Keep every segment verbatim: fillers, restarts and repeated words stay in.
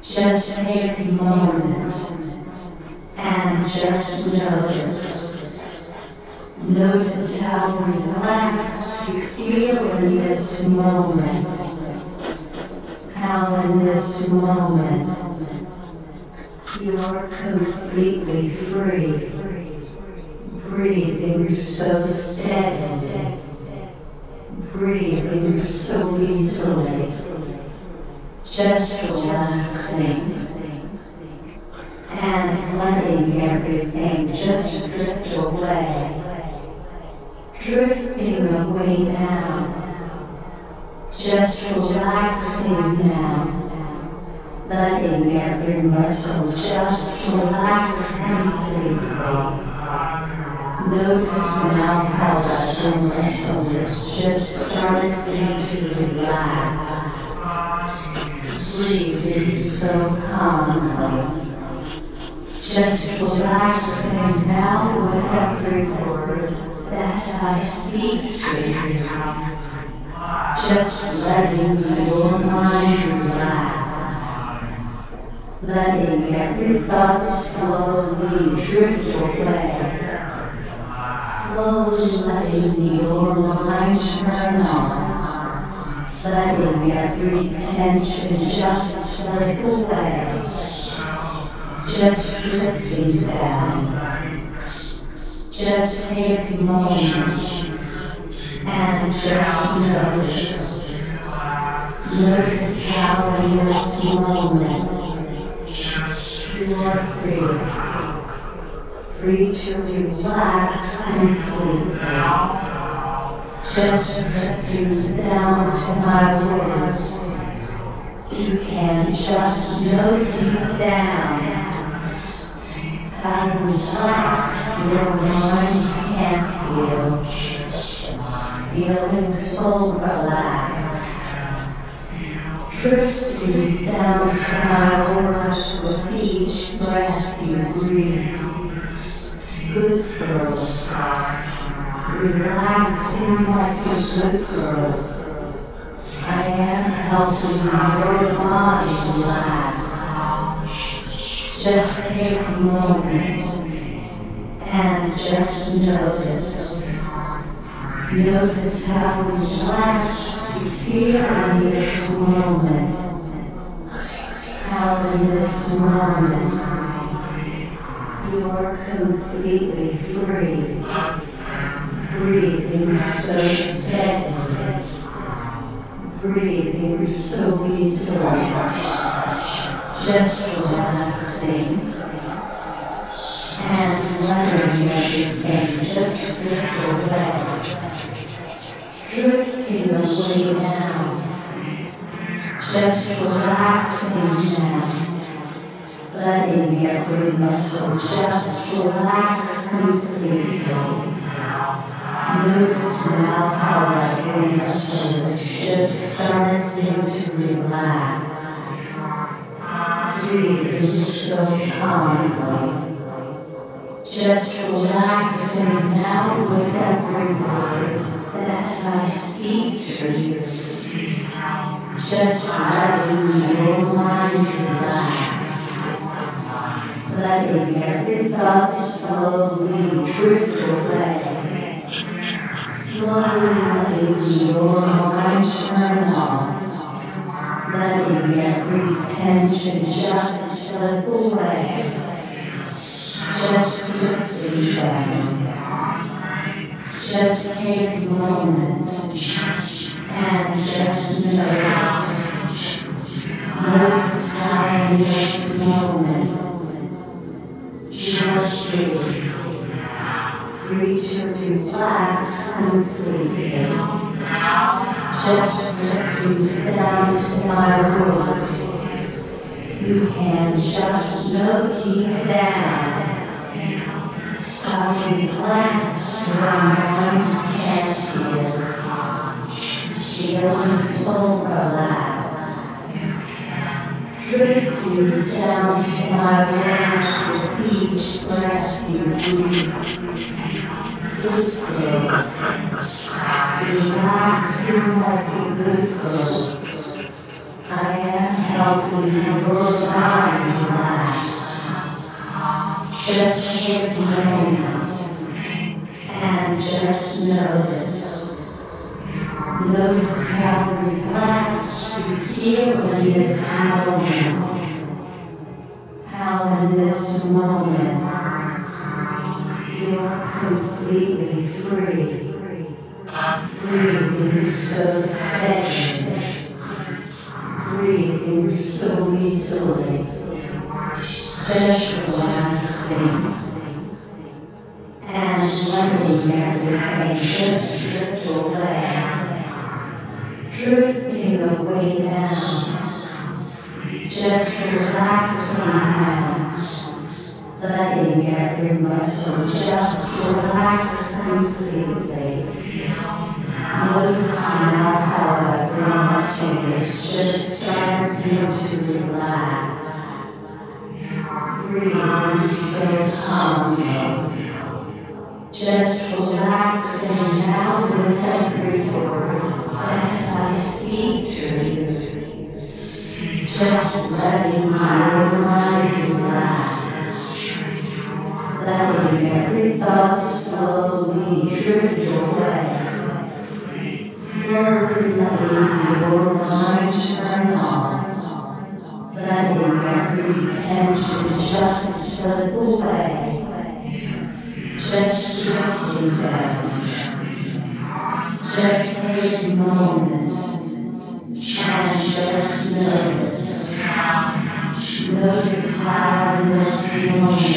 Just take a moment and just notice. Notice how relaxed you feel in this moment. How in this moment you're completely free. Breathing so steady. Breathing so easily. Just relaxing and letting everything just drift away, drifting away now, just relaxing now, letting every muscle just relax completely. Notice now how every muscle is just starting to relax, breathing so calmly. Just relaxing now with every word that I speak to you. Just letting your mind relax. Letting every thought slowly drift away. Slowly letting your mind turn on. Letting every tension just slip away. Just drifting down. Just take a moment and just notice. Notice how in this moment you are free. Free to relax completely. Just drifting down to my words. You can just know deep down how relaxed your mind can feel. Feeling so relaxed. Drifting down to my words with each breath you breathe. Good girl. Relaxing like a good girl. I am helping your body relax. Just take a moment and just notice. Notice how relaxed you feel in this moment. How in this moment you are completely free. Breathing so steady. Breathing so easily. Just relaxing and letting everything just drift away. Drifting away now. Just relaxing now. Letting every muscle just relax completely. Notice now how every muscle is just starting to relax. Breathing so calmly. Just relaxing now with every word that I speak to you. Just letting your mind relax. Letting every thought slowly drift away. Slowly letting your mind turn on. Letting every tension just slip away. Just drifting down. Just take a moment and just notice. Notice how in this moment you are free. Free to relax completely. Just drifting down to my words. You can just know deep down how relaxed your mind can feel. Feeling so relaxed. Drifting down to my words with each breath you breathe. Good girl. Relaxing like a good girl. I am helping your body relax. Just take a moment and just notice. Notice how relaxed you feel in this moment. How in this moment you're completely free. Breathing so steady. Breathing so easily. Just relaxing and letting everything just drift away, drifting away now, just relaxing now, letting every muscle just relax completely. Notice now how every muscle is just starting to relax, breathing so calmly. Just relaxing now with every word that I speak to you. Just letting your mind relax. Letting every thought slowly drift away. Slowly letting your mind turn on. Letting every tension just slip away. Just drifting down. Just take a moment and just notice. Notice how in this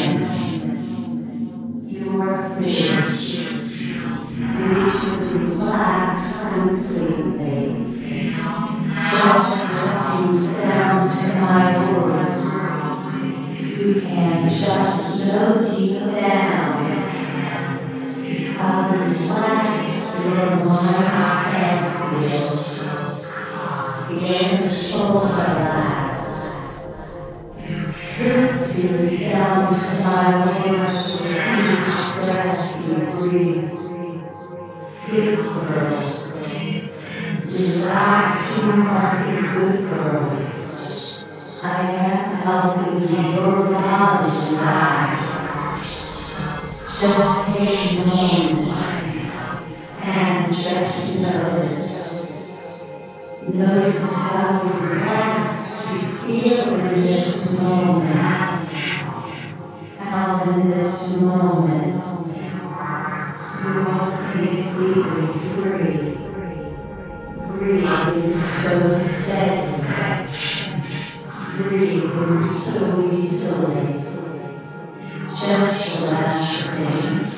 moment you're free. Free to relax completely. Just drifting down to my words. You can just know deep down how relaxed your mind can feel. Feeling so relaxed. Drifting down to my words with each breath you breathe. Good girl. Relaxing like a good girl. I am helping your body relax. Just take a moment and just notice. Notice how relaxed you feel in this moment. How in this moment you are completely free. Breathing so steady. Breathing so easily. Just relaxing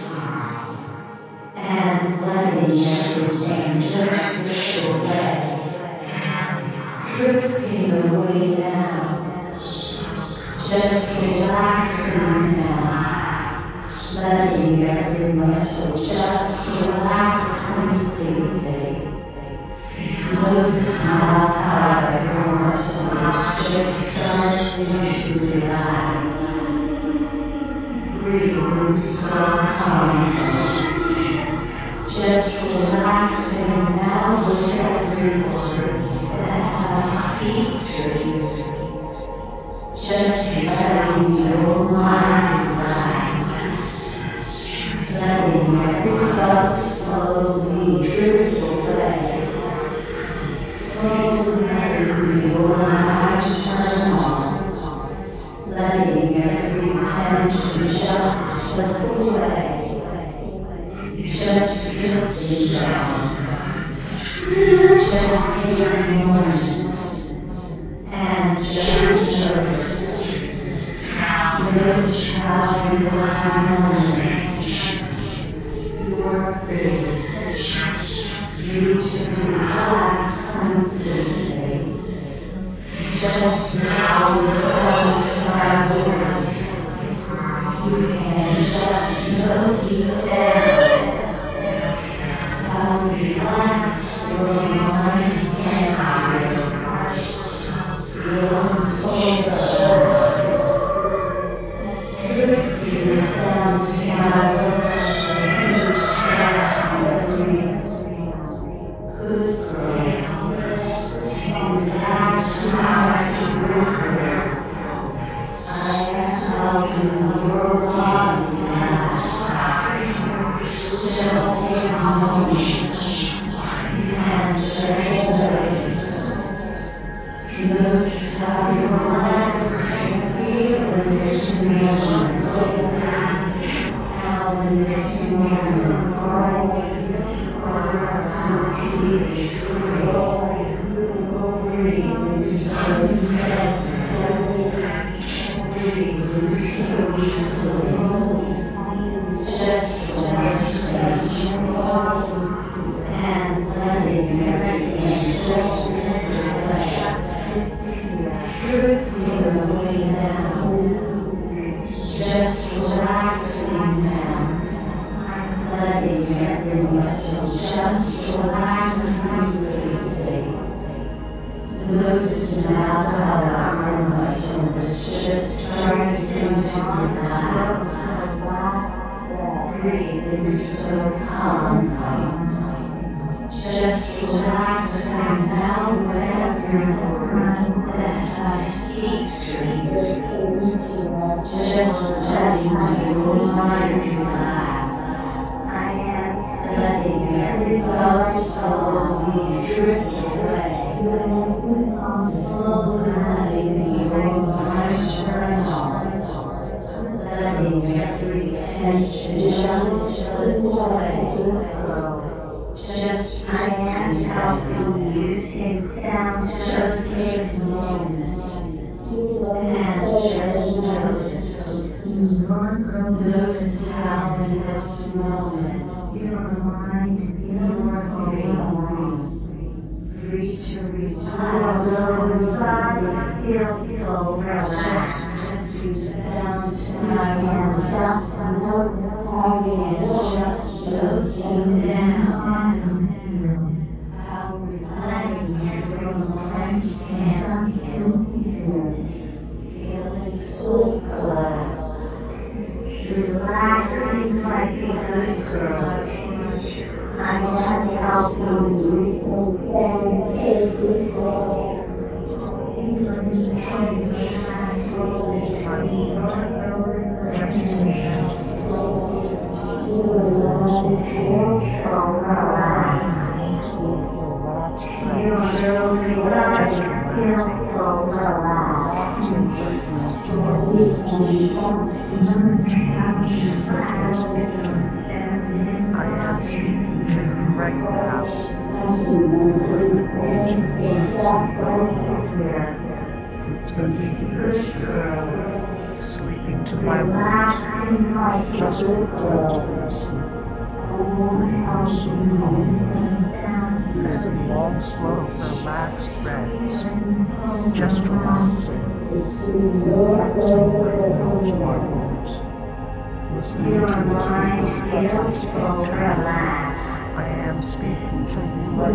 and letting everything just drift away. Drifting away now. Just relaxing now. Letting every muscle just relax completely. Notice now how every muscle is just starting to relax. Breathing so calmly. Just relaxing now with every word that I speak to you. Just letting your mind relax. Letting every thought slowly drift away. Slowly letting your mind turn on. Letting every tension just slip away. Just drifting down. Just take a moment and just notice. Notice how in this moment you're free. Free to relax completely. Just drifting down to my words. You can just know deep down how relaxed your mind can feel. Feeling so relaxed. Drifting down to my words with each breath you breathe. Good girl. Relaxing relax and feel in this moment how in this moment how complete free. Breathe into so steadily. Breathe into so easily. Just relaxing and letting everything just drift away. Drifting away now. Just relaxing now. Letting everything so just relax completely. Notice now how our muscles just starting to relax. Breathe in so calmly. Just relaxing now with every word that I speak to you. Just letting your mind relax. Letting every thought slowly drift away. Slowly letting your mind turn on. Letting every tension just slip away. Just I am helping you take down. Just take a moment and just notice. Notice how in this moment your mind, your free, free to relax. Inside feels so relaxed. Just down to my words. And just looking down. How relaxed your mind can feel. Feeling so collapsed. Relaxing like a good girl. I am helping Sleeping to my words, just pretend to be asleep. Breathing so calmly, living long, slow, relaxed breaths, just relaxing, relaxing right now to my words, listening to every word that I speak to you. I am speaking to you right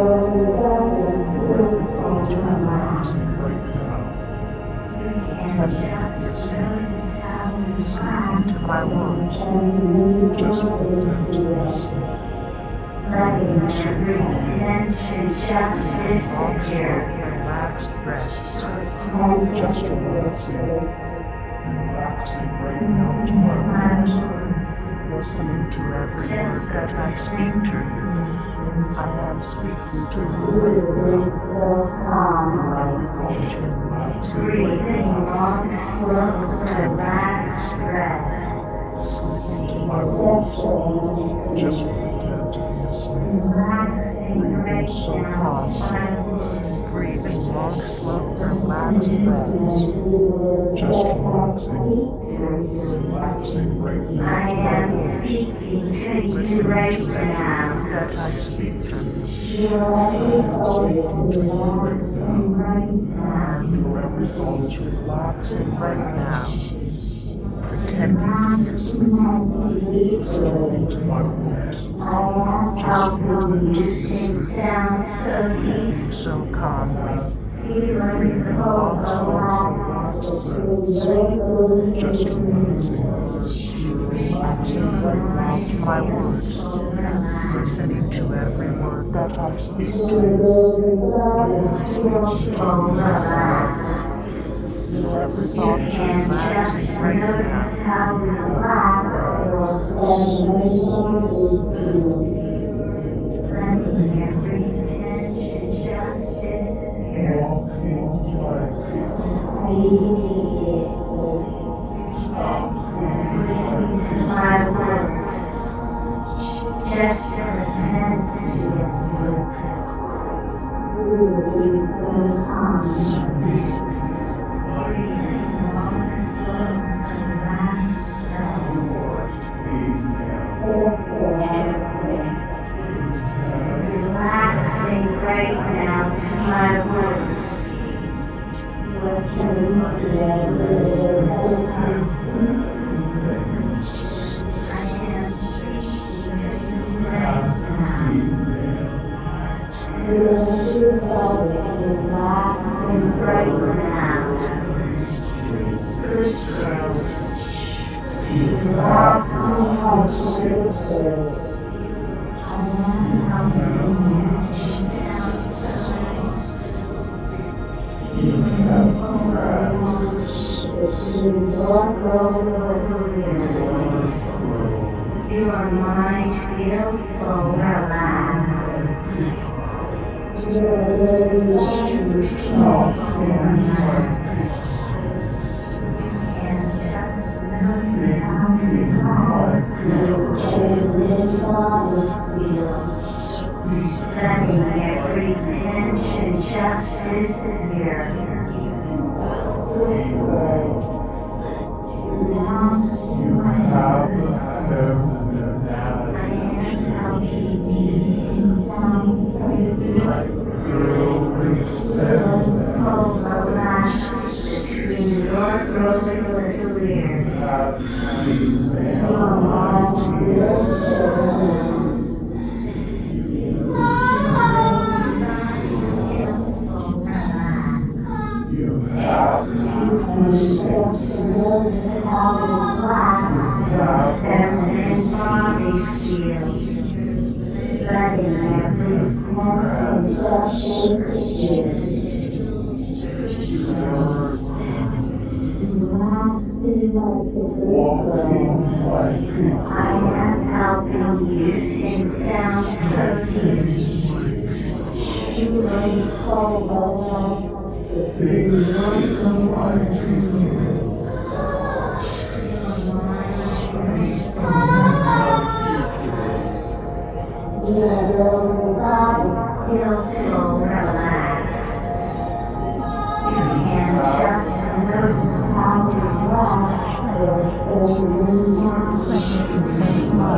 now. Feel every thought relaxing right now. Pretending to be asleep, sleeping to my words, just pretend to be asleep. letting every tension just Long, slow, disappear. relaxed breaths, just relaxing, relaxing right now to my words, listening to every word that I speak to you. I am speaking to you right now. Every thought relaxing right Breathing now. long, slow, relaxed breath. Sleeping to my words, just pretend to be asleep. Breathing so calmly, breathing long, slow, relaxed breaths, just relaxing, relaxing right now to my words, listening to every word that I speak to you. I am speaking to you right now. Your every thought is relaxing right now, pretending to be asleep, sleeping to my words, just pretend to be asleep, breathing so calmly, breathing long, slow, relaxed breaths, just relaxing, relaxing right now to my words, listening to every word that I speak to you. I am speaking to you right now. Your every thought is relaxing right now. Letting every tension just disappear. Walking like My words, just pretend to be asleep. Breathe calmly. Breathing long, slow, and last relaxing right now to my voice. Listening to every I am peace right now. Relaxing right now. Good girl. Relaxing like good girl. I am helping you to sound so even between your global ears. Your mind feels so relaxed. Your ability to talk relaxed. And just notice how your whole body feels. Letting every tension just disappear. You have I am helping you feel so relaxed between your growing little ears. Your mind feels so relaxed. Feminine body feel, letting every tension just disappear. I am helping you sink down so deep. You lay so low between your shoulders. Your mind feels so relaxed. Your body feels so relaxed. You can just notice how To sense your clitoris. Your clitoris is so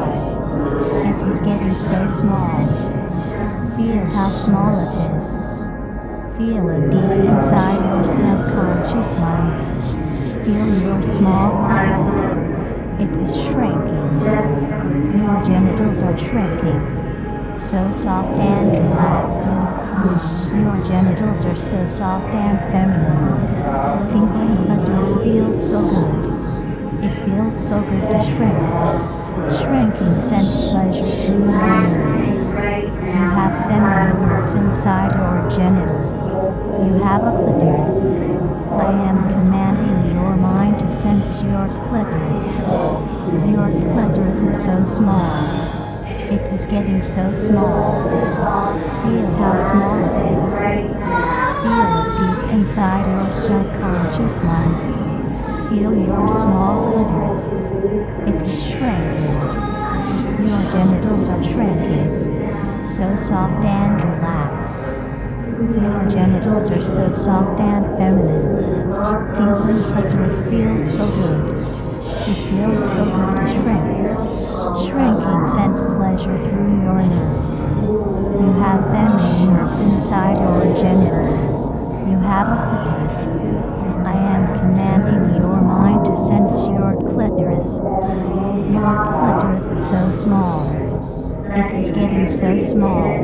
small. It is getting so small. Feel how small it is. Feel it deep inside your subconscious mind. Feel your small clitoris. It is shrinking. Your genitals are shrinking. So soft and relaxed. Your genitals are so soft and feminine. Tingling clitoris feels so good. It feels so good to shrink. Shrinking sends pleasure through your nerves. You have feminine nerves inside your genitals. You have a clitoris. I am commanding your mind to sense your clitoris. Your clitoris is so small. It is getting so small. Feel how small it is. Feel it deep inside your subconscious mind. Feel your small clitoris. It is shrinking. Your genitals are shrinking. So soft and relaxed. Your genitals are so soft and feminine. Tingling clitoris feels so good. It feels so good to shrink. Shrinking sends pleasure through your nerves. You have feminine nerves inside your genitals. You have a clitoris. I am commanding your mind to sense your clitoris. Your clitoris is so small. It is getting so small.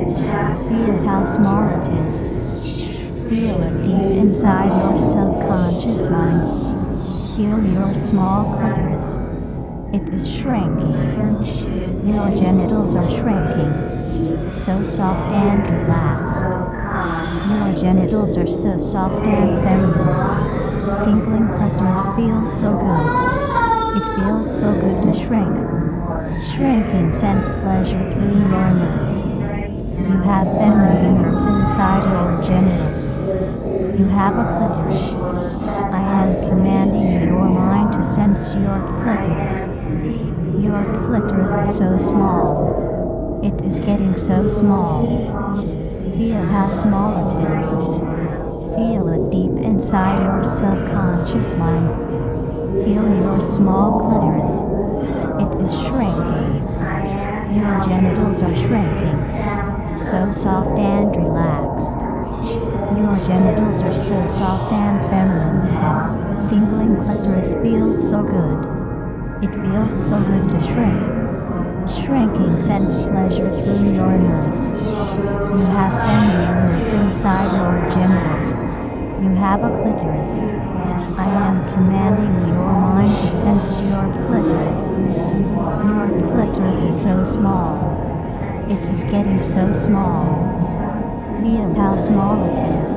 Feel how small it is. Feel it deep inside your subconscious mind. Feel your small clitoris. It is shrinking. Your genitals are shrinking. So soft and relaxed. Your genitals are so soft and feminine. Tingling clitoris feels so good. It feels so good to shrink. Shrinking sends pleasure through your nerves. You have feminine nerves inside your genitals. You have a clitoris. I am commanding your mind to sense your clitoris. Your clitoris is so small. It is getting so small. Feel how small it is. Feel it deep inside your subconscious mind. Feel your small clitoris. It is shrinking. Your genitals are shrinking. So soft and relaxed. Your genitals are so soft and feminine. Tingling clitoris feels so good. It feels so good to shrink. Shrinking sends pleasure through your nerves. You have feminine nerves inside your genitals. You have a clitoris. I am commanding your mind to sense your clitoris. Your clitoris is so small. It is getting so small. Feel how small it is.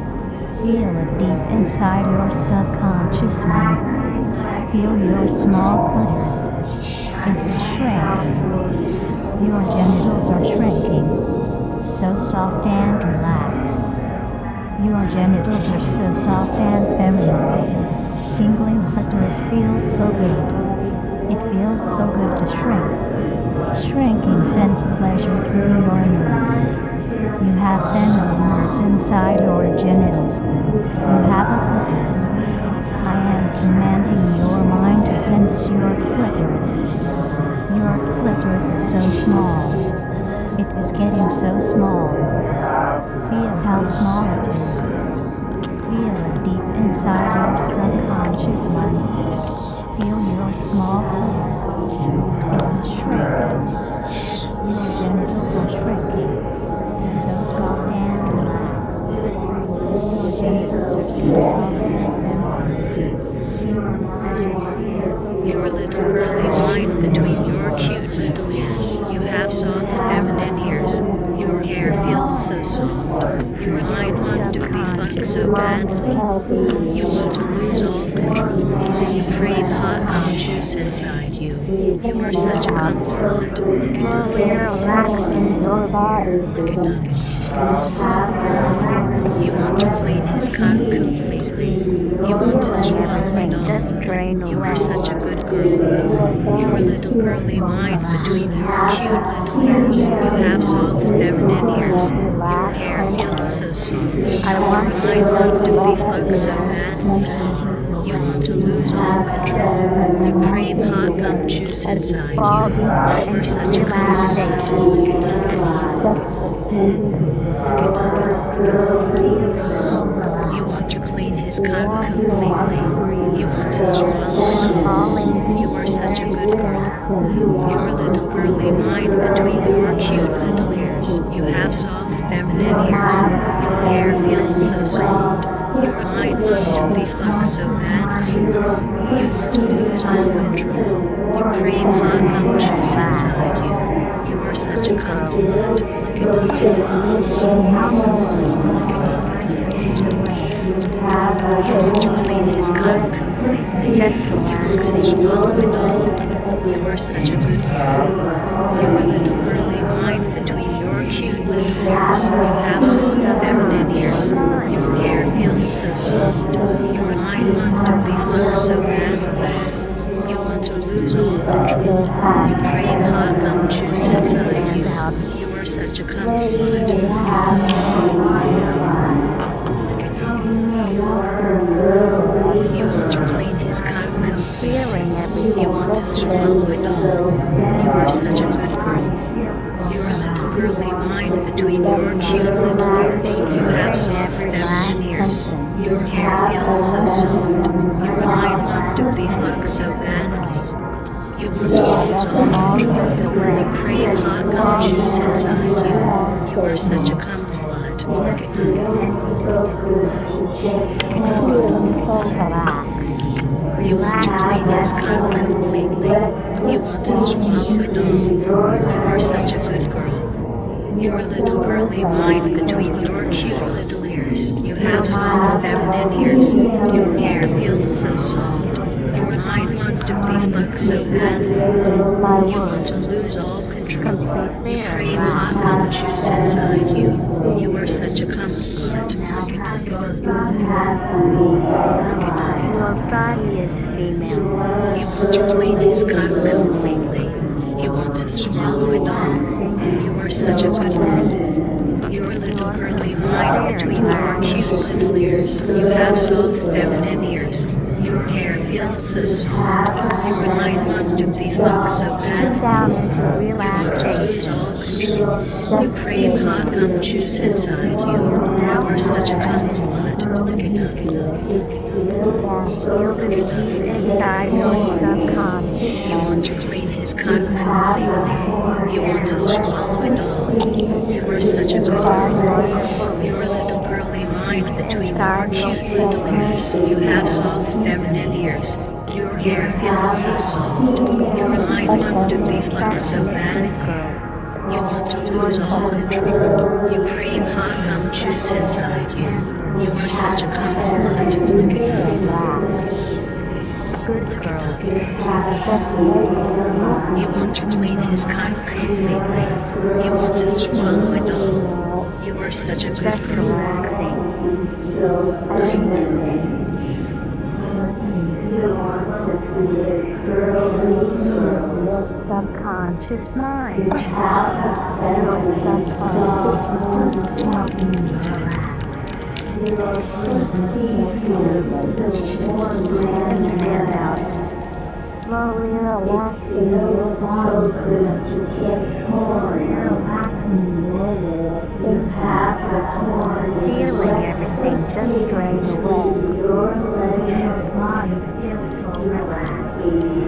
Feel it deep inside your subconscious mind. Feel your small clitoris. It is shrinking. Your genitals are shrinking. So soft and relaxed. Your genitals are so soft and feminine. Tingling clitoris feels so good. It feels so good to shrink. Shrinking sends pleasure through your nerves. You have feminine nerves inside your genitals. You have a clitoris. I am commanding your mind to sense your clitoris. Your clitoris is so small. It is getting so small. Feel how small it is. Feel it deep inside your subconscious mind. Feel your small clitoris. It is shrinking. Your genitals are shrinking. So soft and relaxed. Your genitals are so soft and feminine. Tingling clitoris feels so good. Your little girly mind between your cute little ears. You have soft feminine ears. Your hair feels so soft. Your mind wants to be fucked so badly. You want to lose all control. You crave hot cum juice inside you. You are such a cum slut. Look at Fully relaxing your body. Look at Nugget. You want to clean his cock completely. You want to swallow it all. You are such a good girl. Your little girly mind between your cute little ears. You have soft feminine ears. Your hair feels so soft. Your mind wants to be fucked so badly. You want to lose all control. You crave hot cum juice inside you. You are such a cum slut. Look at You want to clean his cock completely. You want to swallow it all. You are such a good girl. Your little girly mind between your cute little ears. You have soft feminine ears. Your hair feels so soft. Your mind wants to be fucked so badly. You want to lose all control. You crave hot cum juice inside you. You are such a cum slut. Look at You want to clean his cock completely. You want to swallow it all. You are such a good girl. Your little girly mind between your cute little ears. You have soft feminine ears. Your hair feels so soft. Your mind wants to be fucked so badly. You want to lose all control. You crave hot cum juice inside you. You are such a cum slut. You want to clean his cock completely. You want to swallow it all. You are such a good girl. Your little girly mind between your cute little ears. You have soft feminine ears. Your hair feels so soft. Your mind wants to be fucked so badly. You want to lose all control. You crave hot cum juice inside you. You are such a cum slut. Look at You want to clean his cock completely. You want to swallow it all. You are such a good girl. Your little girly mind between your cute little ears. You have soft feminine ears. Your hair feels so soft. Your mind wants to be fucked so badly. You want to lose all control. control. completely You crave hot relaxed. gum juice inside you. You are such a cum slut. Nugget, nugget, nugget, nugget, nugget. Your body is female. You want to clean his cock completely. You want to swallow it all. You are such a good girl. Your little girly mind between your cute little ears. You have soft feminine ears. Your hair feels so soft. Your mind wants to be fucked so bad. Down into You want to lose relaxation. all control. You crave hot gum juice inside you. You are such a cum slut. Nugget, nugget, nugget. You can feel the deep inside your subconscious You want mind. to clean his cock completely. You want to swallow it all. You are such a good girl. Your little girly mind between your cute little ears. You have soft feminine ears. Your hair feels so soft. Your mind wants to be fucked so bad. You want to lose all control. You crave hot gum juice inside you. You are such a cum slut. Good girl. You want to clean his cock completely. You want to swallow it all. You are such a good Just girl. relaxing. Your subconscious mind. Your subconscious mood is helping you relax. Breathe in and out. Slowly relaxing your body. Slowly relaxing your will. Feeling everything just drain away. Your body feels so relaxed.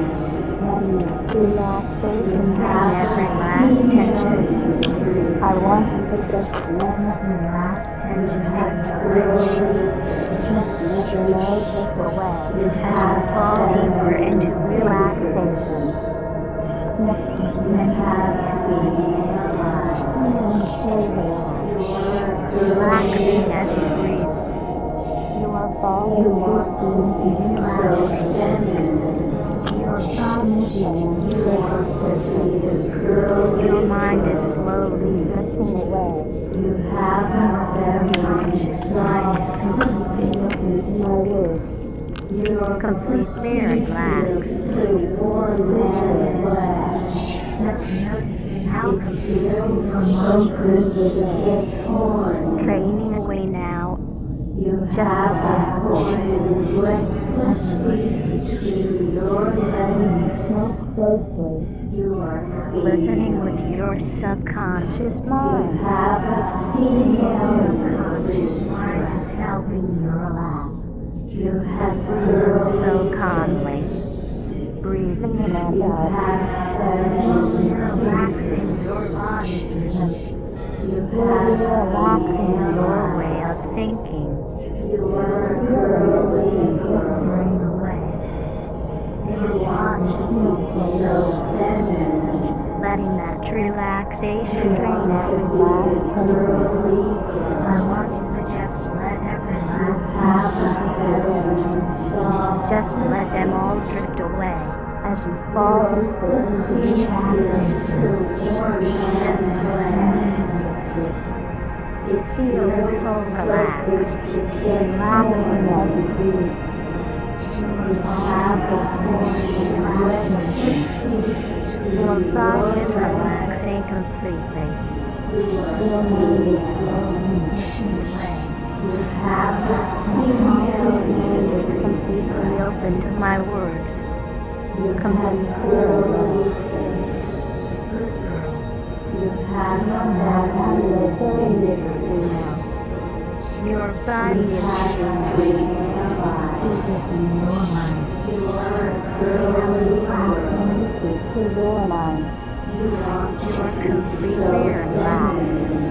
Relaxation drain every last tension. I want you to just let every last tension just let it all drift away as you fall deeper into relaxation. Relaxing as you breathe. You are falling deeply into relaxation. Your thoughts Your mind is slowly drifting away. Your subconscious mind is completely listening to my words. Completely relaxed. Just noticing how completely your mind drifts away. Draining away now. Just listening so closely. Listening with your subconscious mind. Subconscious mind is helping you relax. Breathing so calmly. Breathing in and out. Slowly relaxing your body. Slowly relaxing your way of thinking. Feeling everything just drain away. Your body feels so feminine. Letting that relaxation drain every last tension. I want you to just let every last tension just let them all drift away as you fall deeper into relaxation. Just let everything drift. Feeling so relaxed. Relaxing as you breathe. Your body is relaxing completely. Your mind is slowly drifting away. Subconscious mind is completely open to my words. Completely relaxed. Good girl. Your body is female. Your body is female. Keep it in your mind. Connected to your mind. You are completely relaxed.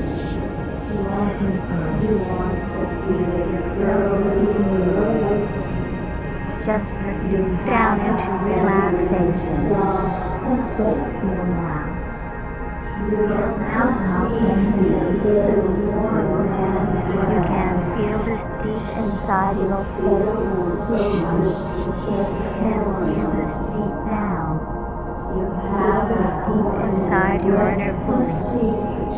Just drifting down into relaxation. Just feel now. You can feel this deep inside your face. You can feel this deep down. Deep inside your inner voice,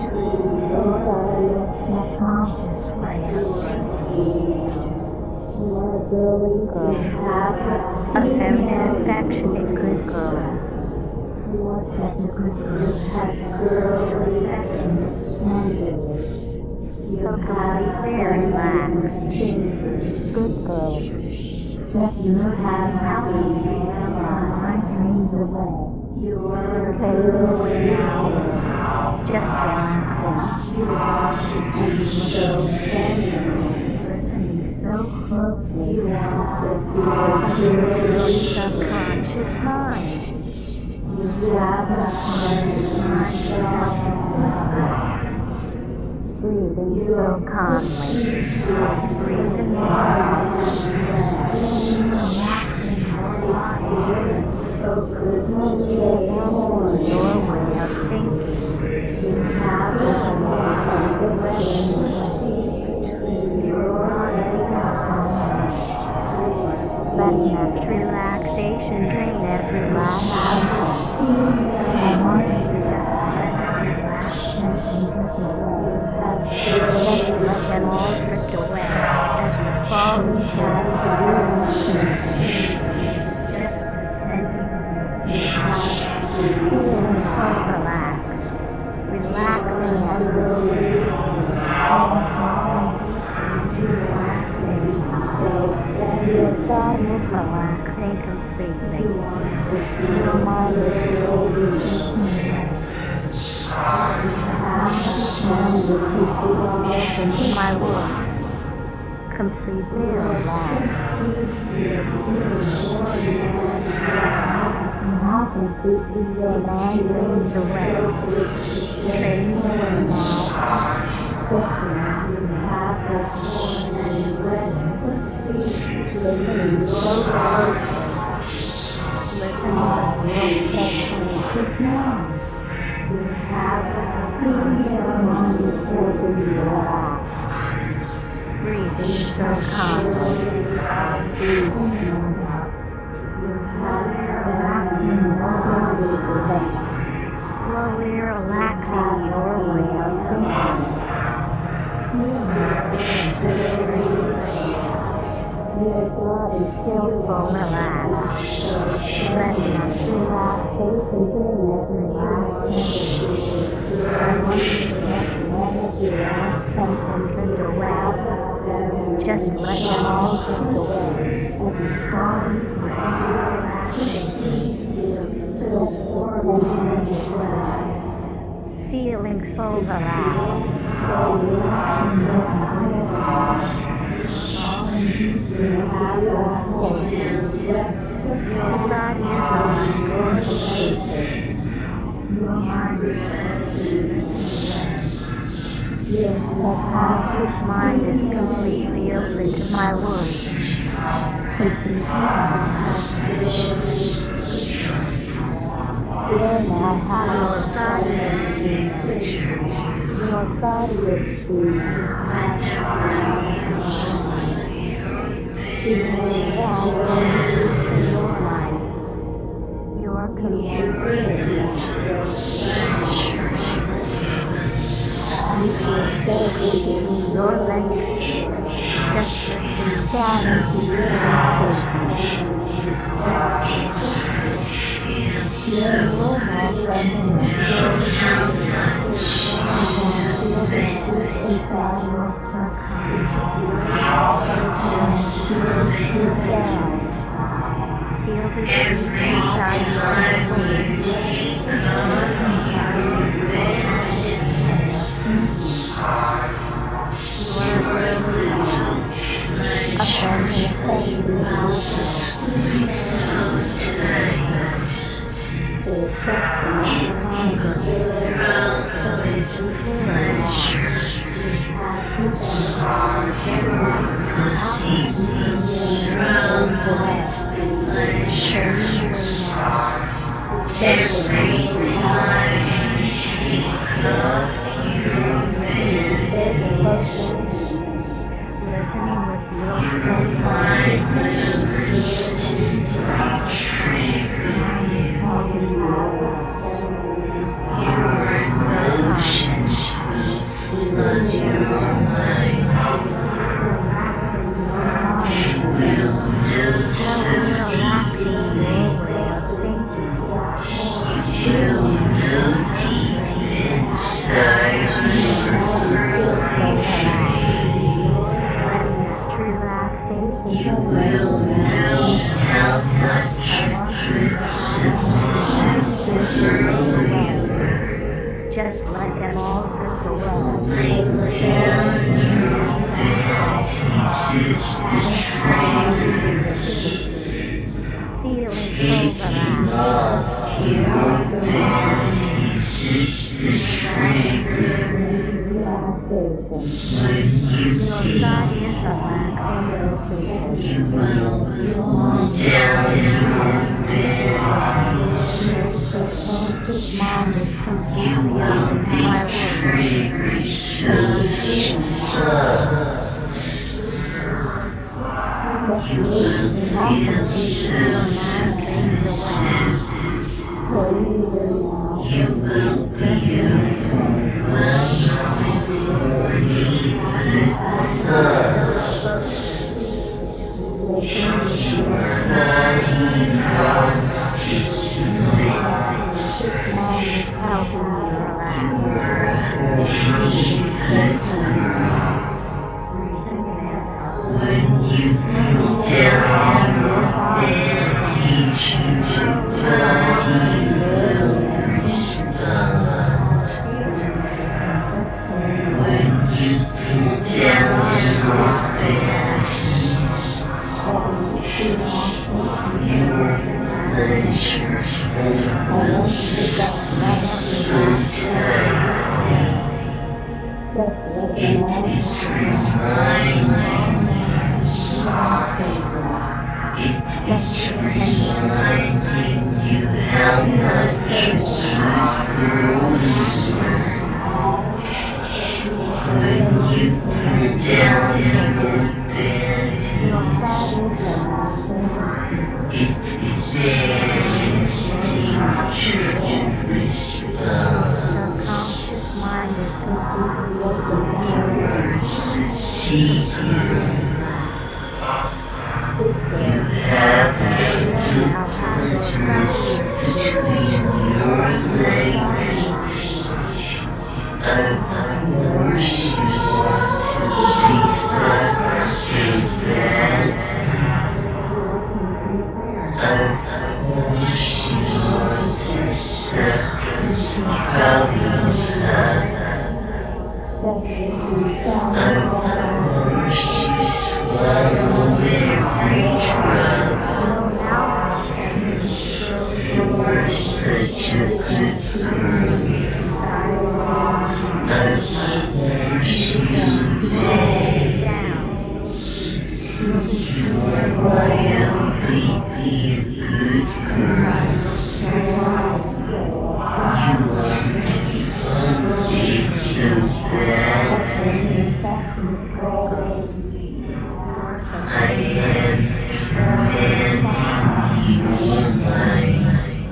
the conscious way of thinking. Girly girl, a feminine, affectionate good girl. That the good girls have girl affections tenderly. So completely relaxed. Good girl. That you have healthy and mind away. Play now. Just relaxing. And you so tenderly. Listening so closely to your subconscious mind. You have a conscious mind self-relaxed. Breathing so calmly. Breathing out. Feeling relaxing your body. Slowly allowing your way of thinking. Feeling and drifting away. Your body and mind. Let next relaxation drain every last tension. I want you to just let every last tension drift away. Just let them all drift away as you fall into a feeling of peace. Just feeling so relaxed, relaxing as you breathe, and falling into relaxing. Your body is relaxing completely. Your mind is slowly drifting away. And you completely listen to my words. Completely relaxed. Now completely your mind drains away. Draining away now. Drifting. Listening so closely. Listening with your subconscious mind. Feeling your mind is totally relaxed. Breathing so calmly. Breathing now. Slowly relaxing your way of thinking. Your body feels so relaxed. Let next relaxation drain every last tension. I want you to just let every last tension drift away. Just let them all drift away as you fall into a deep relaxation. Just let tension drift away. Feeling so relaxed. Relaxing your entire body. Falling deeper into relaxation. Your body is relaxing completely. Your mind is completely. Your subconscious mind is completely open to my words. Completely relaxed. You're now having your body is dreaming. Your body is dreaming. Your mind. You're completely relaxed. You feel so good in your legs. Just drifting down into relaxation. Your normal feminine slowly and feel the peace inside your subconscious. Deep down. Feel the peace inside your inner voice. You are a girly girl. A feminine affection is your for affectionate, kind girl. So completely relaxed. Drains away. Draining away now. Gently. Listening so closely. Listening with your subconscious mind. Your emotions will flood your mind. You will know so deep. You will know deep inside your brain. You will know how much good submissive girl you were. Just let them all drift away. Laying down your panties is the trigger. Feeling so Taking off your panties is the trigger. When you feel you will pull down your panties. You will be triggered so fast. You will feel so submissive. You will be overwhelmed with horny good thoughts. You are not evolved to submit. You are a horny good girl. When you pull down your panties, your body will respond. When you pull down your panties, your pleasure will squeeze so tightly. It is reminding It is reminding you how much a good girl you were. When you pull down your panties, it is an instinctual response. Yours is easier. You have the pleasures between your legs. Of course you want to be fucked so bad. Of course you want to suck this problem up. Of course you swallow every drop. You are such a good girl. Of course you obey. You are wildly a good girl. You want to be obeyed so badly. I am commanding your mind.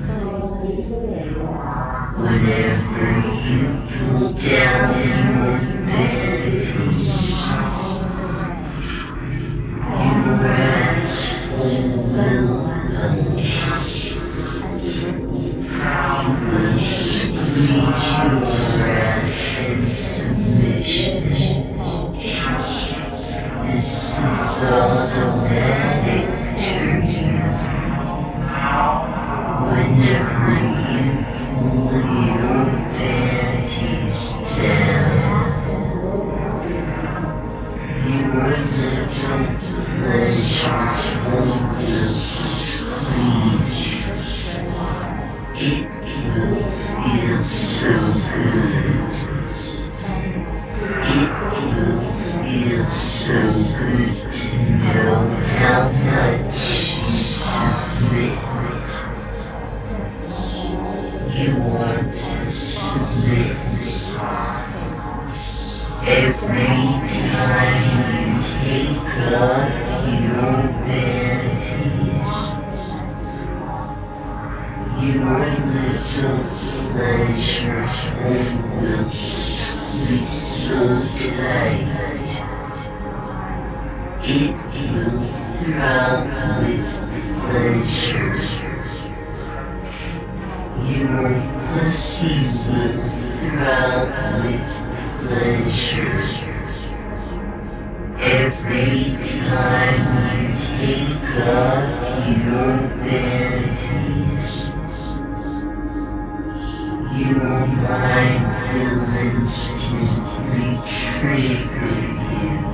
Whenever you pull down your panties, your ass will melt. You will squeeze your ass in submission. This is automatic turn. Whenever you pull your panties down, your little pleasure will squeeze you. It will feel so good. It will feel so good to know how much you submit. You want to submit. Every time you take off your panties, your little pleasure hold will squeeze so tight. It will throb with pleasure. Your pussy will throb with pleasure. Every time you take off your panties, your mind will instantly trigger you.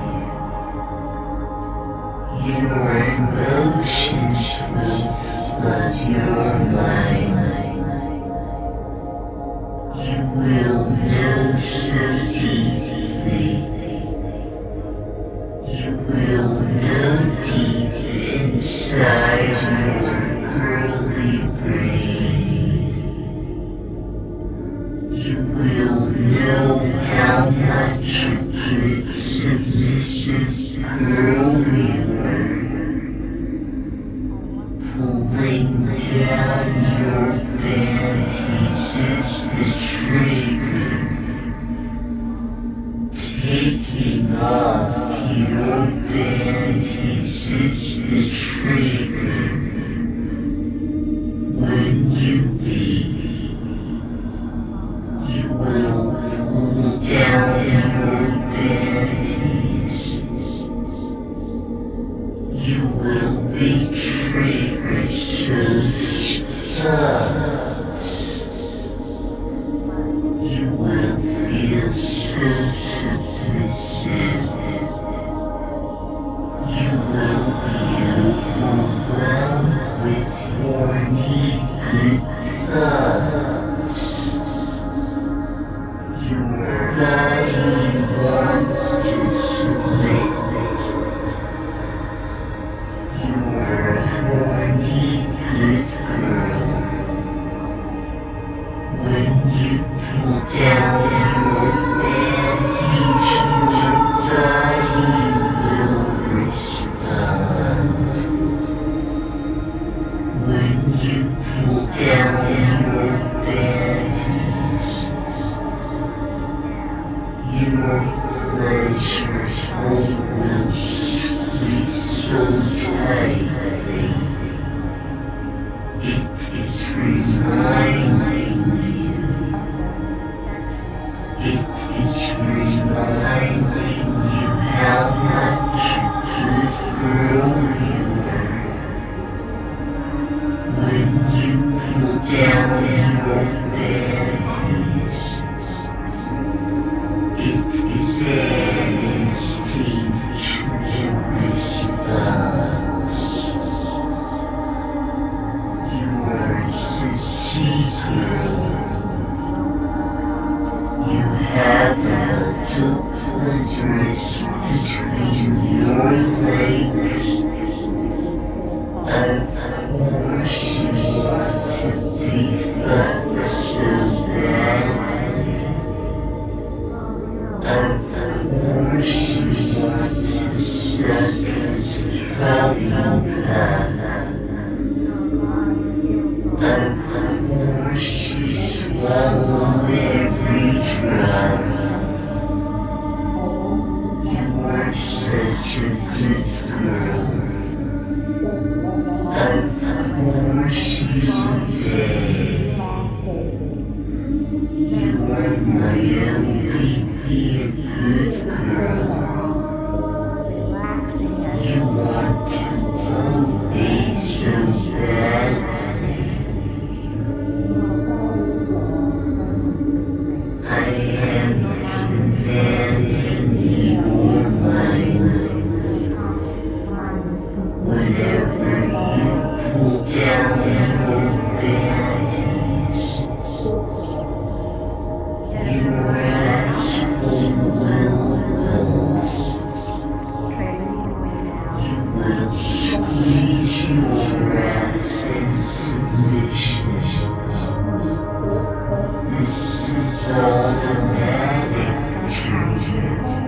Your emotions will flood your mind. You will know so deeply. You will know deep inside your girly brain. You will know how much a good submissive girl you were. Pulling down your panties is the trigger. Taking off your panties is the trigger. When you be, you will pull down your panties. You will be triggered so stuffed. You will feel so submissive. You will be overwhelmed with horny good thoughts. Your body wants to submit. You're a horny good girl. When you pull down your panties, your body will respond. When you pull down your panties, your pleasure hole will squeeze so tightly. It is reminding you. It is reminding you how much a good girl you were. When you pull down your panties, it is an instinctual response. You are a sissy girl. You have a little clitoris between your legs. Of course you want to be fucked so badly. Of course you want to suck his throbbing cock. Of course you swallow every drop. You are such a good girl. Of course you obey. You are my only be a good girl. You want to obey so badly. I am commanding your mind. Whenever you pull down your panties, your asshole will melt. You will squeeze your ass in submission. This is automatic to you.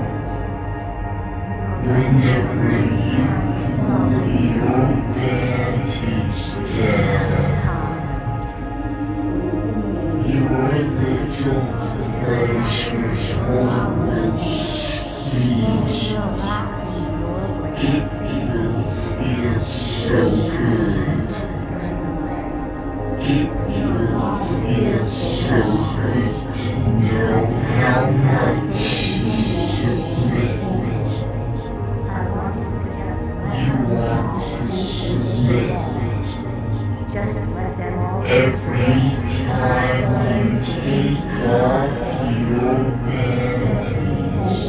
Whenever you pull your panties down, control will cease. It will feel so good. It will feel so good to know how much you submit. You want to submit. Every time you take off your panties,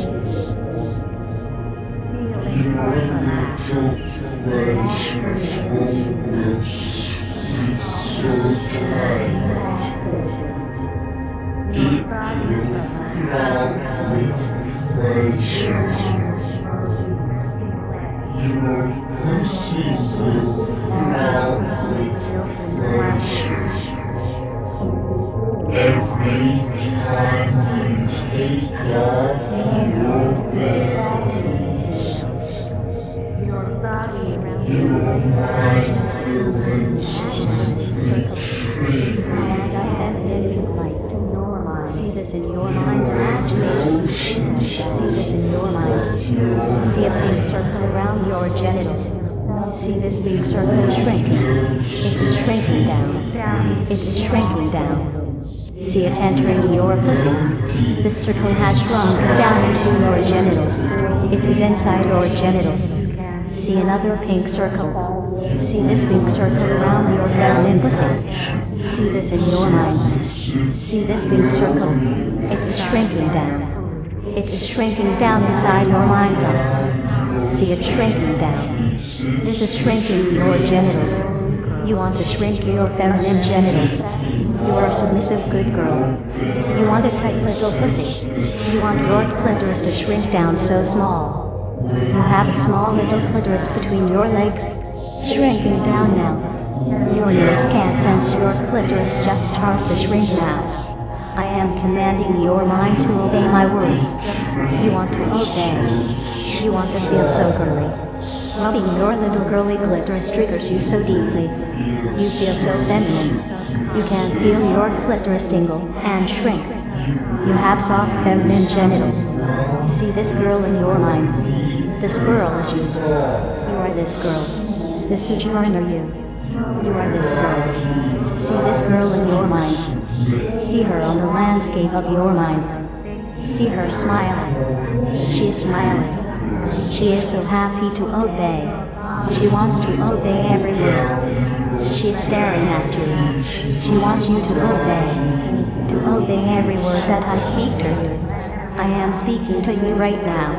your little pleasures will be so tight. It will throb with pleasure. Your pussy will throb with pleasure. Every time you take off your panties, your mind will instantly trip. Feminine light. See this in your mind's imagination. See this in your mind. See a pink circle around your genitals. See this pink circle shrinking. It is shrinking down. It is shrinking down. See it entering your pussy. This circle has shrunk down into your genitals. It is inside your genitals. See another pink circle. See this pink circle around your feminine pussy. See this in your mind. See this pink circle. It is shrinking down. It is shrinking down inside your mind's eye. See it shrinking down. This is shrinking your genitals. You want to shrink your feminine genitals. You are a submissive good girl. You want a tight little pussy. You want your clitoris to shrink down so small. You have a small little clitoris between your legs, shrinking down now. Your nerves can't sense your clitoris just start to shrink now. I am commanding your mind to obey my words. You want to obey. You want to feel so girly. Rubbing your little girly clitoris triggers you so deeply. You feel so feminine. You can feel your clitoris tingle and shrink. You have soft feminine genitals. See this girl in your mind. This girl is you. You are this girl. This is your inner you. You are this girl. See this girl in your mind. See her on the landscape of your mind. See her smiling. She is smiling. She is so happy to obey. She wants to obey every word. She is staring at you. She wants you to obey. To obey every word that I speak to you. I am speaking to you right now.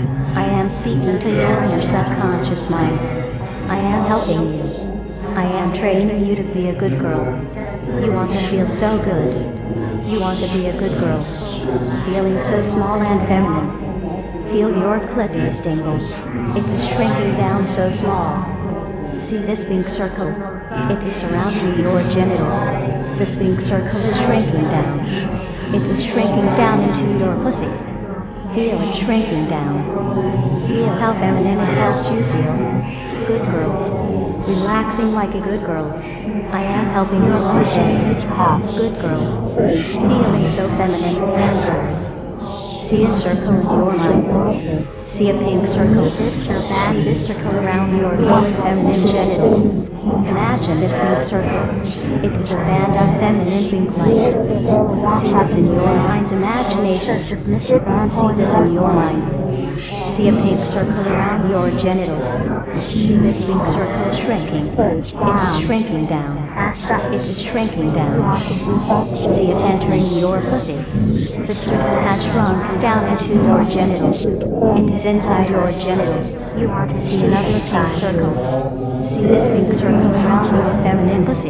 I am speaking to your inner subconscious mind. I am helping you. I am training you to be a good girl. You want to feel so good. You want to be a good girl. Feeling so small and feminine. Feel your clitoris tingle. It is shrinking down so small. See this pink circle. It is surrounding your genitals. This pink circle is shrinking down. It is shrinking down into your pussy. Feel it shrinking down. Feel how feminine it helps you feel. Good girl. Relaxing like a good girl. I am helping you obey. Good girl. Feeling so feminine and good. See a circle in your mind. See a pink circle. See this circle around your pink feminine genitals. Imagine this pink circle. It is a band of feminine pink light. See this in your mind's imagination. See this in your mind. See a pink circle around your genitals. See this pink circle shrinking. It is shrinking down. It is shrinking down. See it entering your pussy. The circle has shrunk down into your genitals. It is inside your genitals. See another pink circle. See this pink circle around your feminine pussy.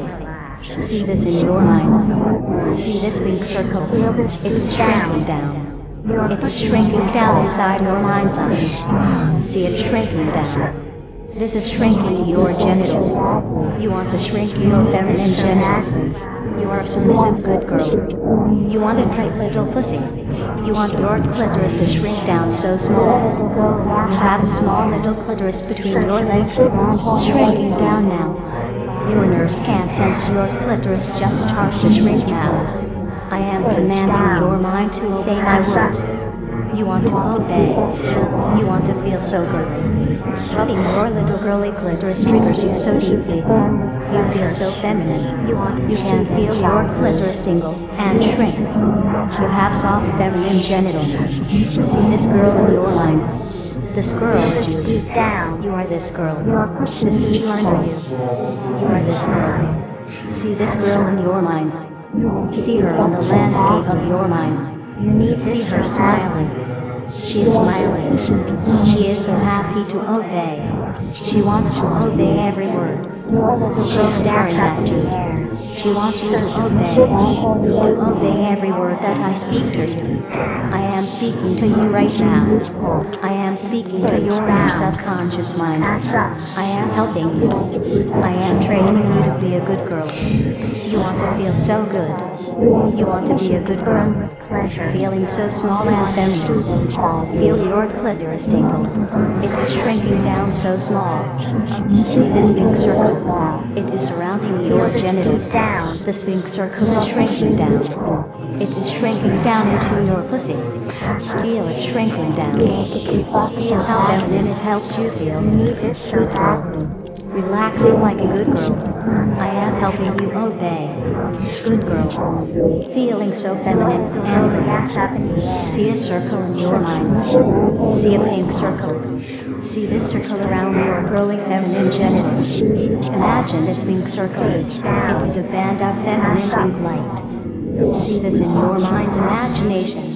See this in your mind. See this pink circle. It is shrinking down. It is shrinking down inside your mind's eye. See it shrinking down. This is shrinking your genitals. You want to shrink your feminine genitals. You are a submissive good girl. You want a tight little pussy. You want your clitoris to shrink down so small. You have a small little clitoris between your legs, shrinking down now. Your nerves can't sense your clitoris just start to shrink now. I am commanding your mind to obey my words. You want to obey. You want to feel so girly. Rubbing your little girly clitoris triggers you so deeply. You feel so feminine. You can feel your clitoris tingle and shrink. You have soft feminine genitals. See this girl in your mind. This girl is you. You are this girl. This is you under you. You are this girl. See this girl in your mind. See her on the landscape of your mind. See her smiling. She is smiling. She is so happy to obey. She wants to obey every word. She is staring at you. She wants you to obey. To obey every word that I speak to you. I am speaking to you right now. I am speaking to your inner subconscious mind. I am helping you. I am training you to be a good girl. You want to feel so good. You want to be a good girl. Feeling so small and feminine. Feel your clitoris tingle. It is shrinking down so small. See this pink circle. It is surrounding your genitals. This pink circle is shrinking down. It is shrinking down into your pussy. Feel it shrinking down. Feel how feminine it helps you feel. Good girl. Relaxing like a good girl. I am helping you obey. Good girl. Feeling so feminine and good. See a circle in your mind. See a pink circle. See this circle around your girly feminine genitals. Imagine this pink circle. It is a band of feminine pink light. See this in your mind's imagination.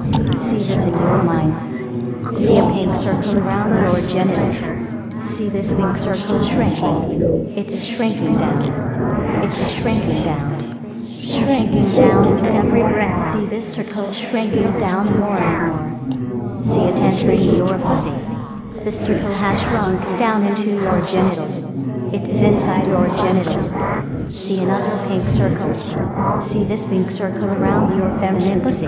See this in your mind. See a pink circle around your genitals. See this pink circle shrinking. It is shrinking down. It is shrinking down. Shrinking down with every breath. See this circle shrinking down more and more. See it entering your pussy. This circle has shrunk down into your genitals. It is inside your genitals. See another pink circle. See this pink circle around your feminine pussy.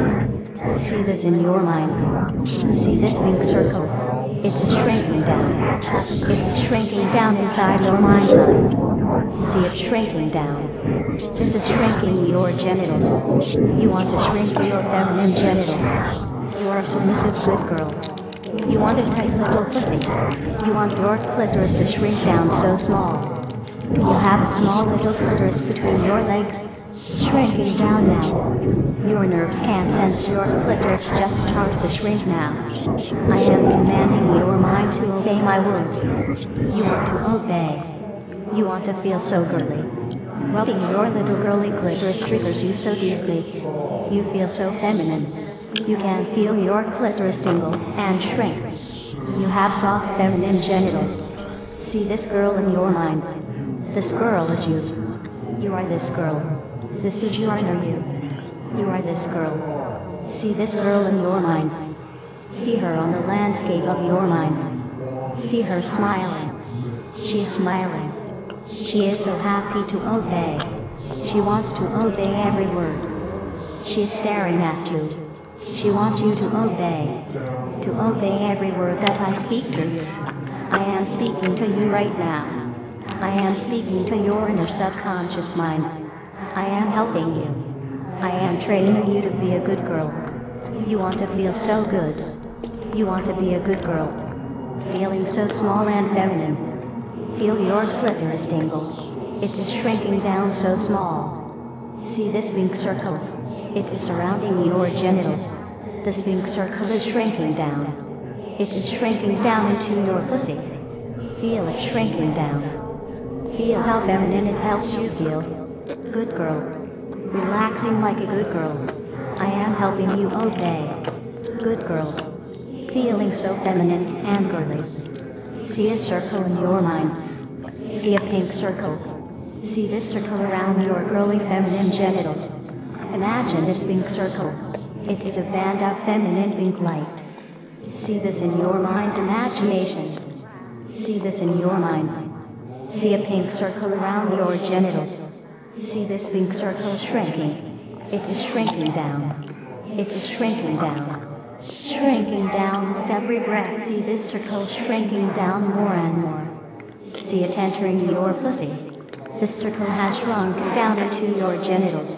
See this in your mind. See this pink circle. It is shrinking down. It is shrinking down inside your mind's eye. See it shrinking down. This is shrinking your genitals. You want to shrink your feminine genitals. You are a submissive good girl. You want a tight little pussy. You want your clitoris to shrink down so small. You have a small little clitoris between your legs, shrinking down now. Your nerves can't sense your clitoris just start to shrink now. I am commanding your mind to obey my words. You want to obey. You want to feel so girly. Rubbing your little girly clitoris triggers you so deeply. You feel so feminine. You can feel your clitoris tingle and shrink. You have soft feminine genitals. See this girl in your mind. This girl is you. You are this girl. This is you under you. You are this girl. See this girl in your mind. See her on the landscape of your mind. See her smiling. She is smiling. She is so happy to obey. She wants to obey every word. She is staring at you. She wants you to obey. To obey every word that I speak to you. I am speaking to you right now. I am speaking to your inner subconscious mind. I am helping you. I am training you to be a good girl. You want to feel so good. You want to be a good girl. Feeling so small and feminine. Feel your clitoris tingle. It is shrinking down so small. See this pink circle. It is surrounding your genitals. This pink circle is shrinking down. It is shrinking down into your pussy. Feel it shrinking down. Feel how feminine it helps you feel. Good girl. Relaxing like a good girl. I am helping you obey. Good girl. Feeling so feminine and girly. See a circle in your mind. See a pink circle. See this circle around your girly feminine genitals. Imagine this pink circle. It is a band of feminine pink light. See this in your mind's imagination. See this in your mind. See a pink circle around your genitals. See this pink circle shrinking. It is shrinking down. It is shrinking down. Shrinking down with every breath. See this circle shrinking down more and more. See it entering your pussy. This circle has shrunk down into your genitals.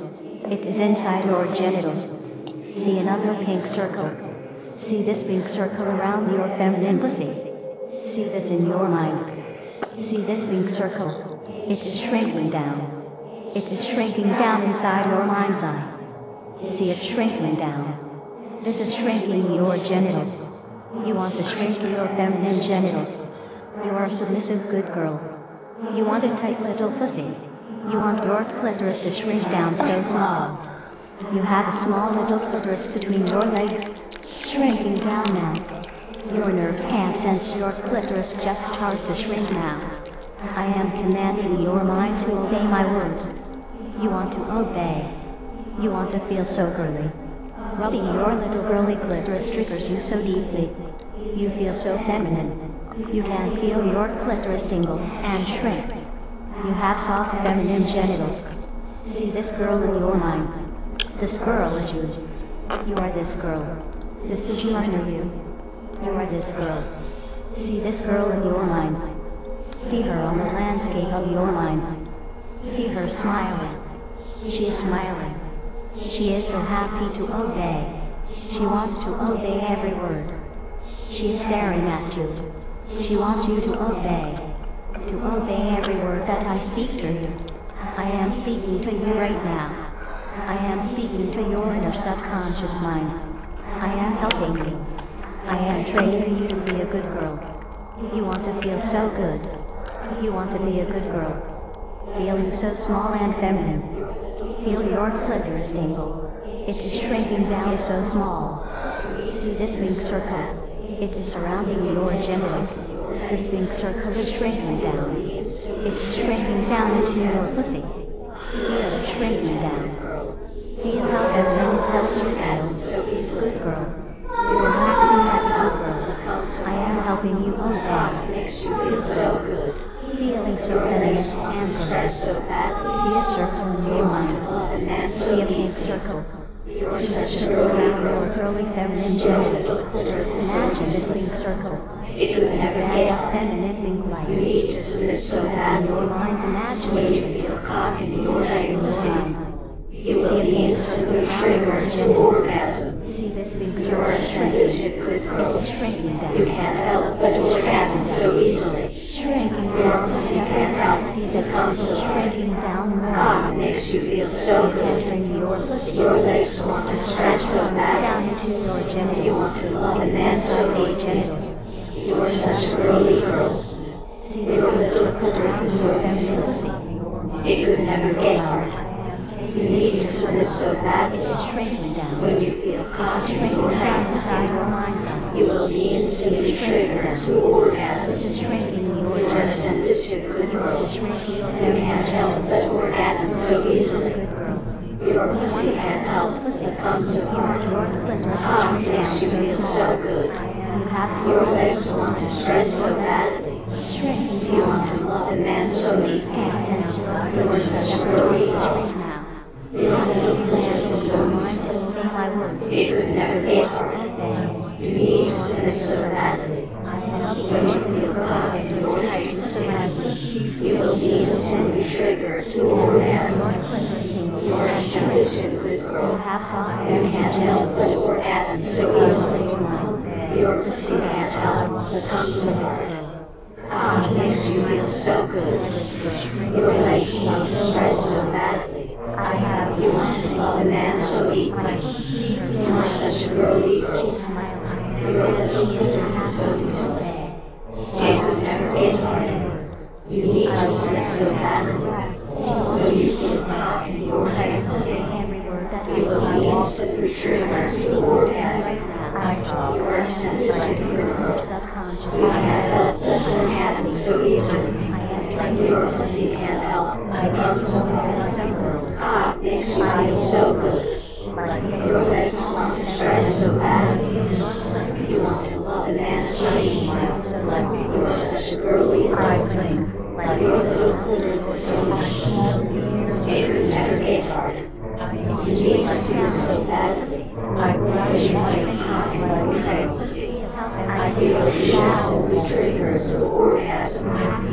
It is inside your genitals. See another pink circle. See this pink circle around your feminine pussy. See this in your mind. See this pink circle. It is shrinking down. It is shrinking down inside your mind's eye. See it shrinking down. This is shrinking your genitals. You want to shrink your feminine genitals. You are a submissive good girl. You want a tight little pussy. You want your clitoris to shrink down so small. You have a small little clitoris between your legs, shrinking down now. Your nerves can't sense your clitoris just start to shrink now. I am commanding your mind to obey my words. You want to obey. You want to feel so girly. Rubbing your little girly clitoris triggers you so deeply. You feel so feminine. You can feel your clitoris tingle and shrink. You have soft feminine genitals. See this girl in your mind. This girl is you. You are this girl. This is you under you. You are this girl. See this girl in your mind. See her on the landscape of your mind. See her smiling. She is smiling. She is so happy to obey. She wants to obey every word. She is staring at you. She wants you to obey. To obey every word that I speak to you. I am speaking to you right now. I am speaking to your inner subconscious mind. I am helping you. I am training you to be a good girl. You want to feel so good. You want to be a good girl. Feeling so small and feminine. Feel your clitoris tingle. It is shrinking down so small. See this pink circle. It is surrounding your genitals. This pink circle is shrinking down. It is shrinking down into your pussy. Feel it shrinking down. Feel how feminine it helps you feel. Good girl. You're a maximum good girl. I am helping you obey. Makes you feel so good. Feeling so feminine and Stress so girly. badly. See a circle in your mind. Love and See a so pink circle. You're See such the a circle girly around your girl. curly feminine genitals. Imagine this pink circle. It could It's a never band get of feminine pink light. You need to submit so It's in badly. your mind's When you imagination. feel cock in your See it tight in your pussy, mind. you See will a be pink instantly circle around your triggered to genitals. orgasm. See this pink You are circle a shrinking. sensitive good girl. It's shrinking down. You can't help but orgasm so easily. Shrinking Your down. pussy Every can't help cavity but that's come so shrinking down more Cock and more. makes you feel See so it good. entering your pussy. Your legs want to It's stretch so down badly. into your You genitals. want to love a It is man so inside your deeply. genitals. You are such a Another girly pink girl. circle. See this Your pink little circle clitoris around is so your feminine useless. pussy. It could never get hard. See You this need pink to submit circle. so badly. It is shrinking down. When you feel cock It's in shrinking your down tight inside pussy, your mind's eye. you will be instantly It's shrinking triggered down. to This orgasm. is shrinking your You are a genitals. sensitive good You want girl. to shrink your You feminine can't help but genitals. orgasm You are so a submissive easily. good girl. Your You want pussy a can't tight help little pussy. but come so You want your clitoris to Cock shrink down makes you so feel small. so good. You have a Your small legs little want to clitoris stretch between so your legs. badly. Shrinking You down want to now. love a man so Your deeply. can't sense your You are clitoris such a just girly start to girl. shrink now. Your I little am clitoris commanding is your so mind to useless. obey my words. It could never You get want to hard. obey. You need You to want to submit feel so so badly. good. I am When your you little feel girly cock in your clitoris tight triggers pussy, so deeply. you will be So instantly feminine. triggered to You can feel your orgasm. clitoris tingle You are a and shrink. sensitive good You girl. have soft You feminine can't help but genitals. orgasm See so this girl easily. in your mind. Your pussy Girl, can't I help want but to come see so this hard. girl. Cock makes you feel so good. You are this girl. Your legs She want is to so stretch so beautiful. badly. I have You want to love a man so I deeply. see her You are such a smiling. girly girl. She's smiling. Your little She is so clitoris is so happy to useless. obey. She It wants could to never obey get hard. every word. You need I to am submit so staring at badly. you. She wants When you you to feel cock in obey. your tight To pussy, obey every word that I you will be speak. instantly I am triggered to speaking to you orgasm. right now. You are I a am sensitive speaking to good your girl. subconscious You mind. can't help but I am orgasm helping so you. easily. I am training Your you. pussy can't help I but come want so you to feel hard. so good. Cock makes you I feel feel so good. good. Like feeling Your so legs small want and to stretch so feminine. badly. Your clitoris You want to love a man so shrinking deeply. down so small. You are such a See girly this girl. pink circle. Like Your it is little surrounding clitoris your is so genitals. useless. See this It pink could never circle. get hard. It You is need to shrinking submit down so into your badly. pussy. When you feel cock in your tight pussy, you will be instantly triggered to orgasm.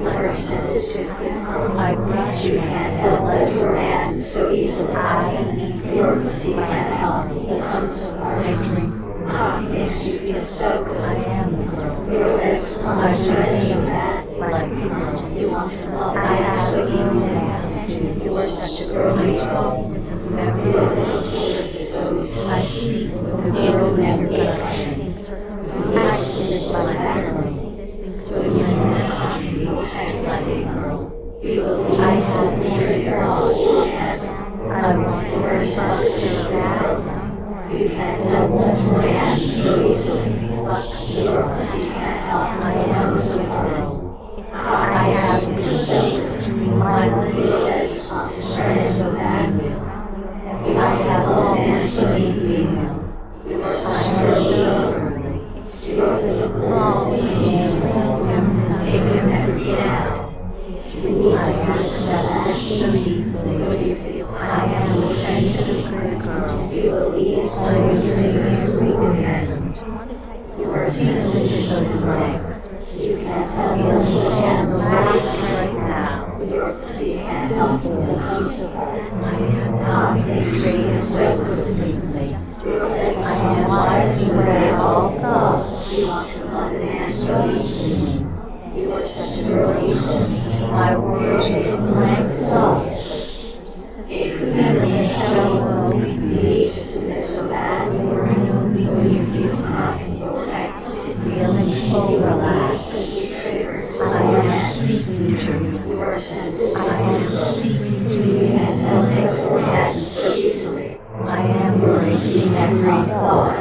You are sensitive, good girl. I brush you can't help but to orgasm so easily. I eat your pussy can't help but become so hard. I drink cock makes you feel so good. I am the girl. Your legs want to spread so badly. Like a girl. You want to love I have so easily. You are such a girl. You talk with a feminine voice so easily. I speak with a girl inflection. I sit like a girl. You masturbate like a girl. I set the trigger on orgasm. I want to be sucked so bad. You can't help but orgasm so easily. Fucks your pussy can't help. I am so girl. I have a pussy between my legs. Want to spread so badly. I have all men so you female. You are such a girl, so girly. Your little balls so beautiful. It could never get out. I accept this so deeply. I am a sensitive good girl. You will easily trigger orgasm. You are sensitive so blank. You can't help feelings can relax right now. Your pussy can't help but become so hard. I am cock makes you feel so good lately. I am wiping away all thoughts. You want to love a man so easily. You are such a girl easily to my words with blank thoughts. It could never get so low. You need to submit so badly. You are no big deal. You cock in your legs. Feelings overlast. I am speaking to you. You are sensitive. I am speaking to you and blank orgasm so easily. I am embracing every thought.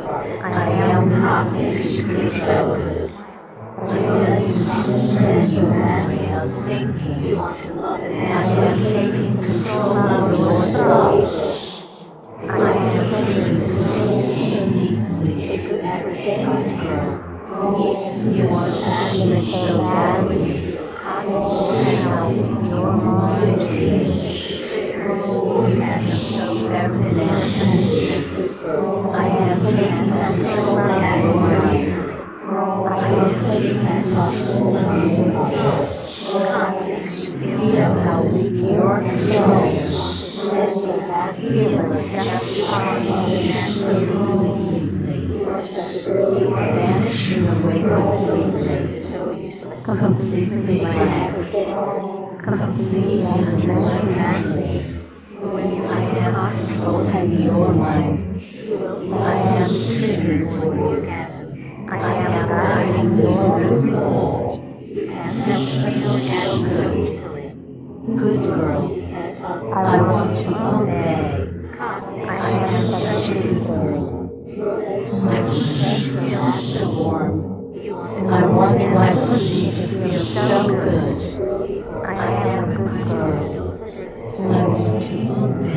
I am cock makes you feel so good. I am using the specimen way of thinking. You want to love it. I am taking control of your thoughts. I am taking the space so deeply. It could never get good girl. You want to submit so badly. See how your mind is. You can be so feminine and sensitive. I am taking control of your mind. I am taking control of your thoughts. Feel how weak your control is. Feel it just starting to be slowly. You are vanishing away completely. Completely blank. Completely unnecessary. I am controlling your mind. I am triggered for you. I am guiding your every thought. This feels so good. Good girl. I want to obey. I am such a good girl. My pussy feels so warm. I want my pussy to feel so good. I am a good girl. I want to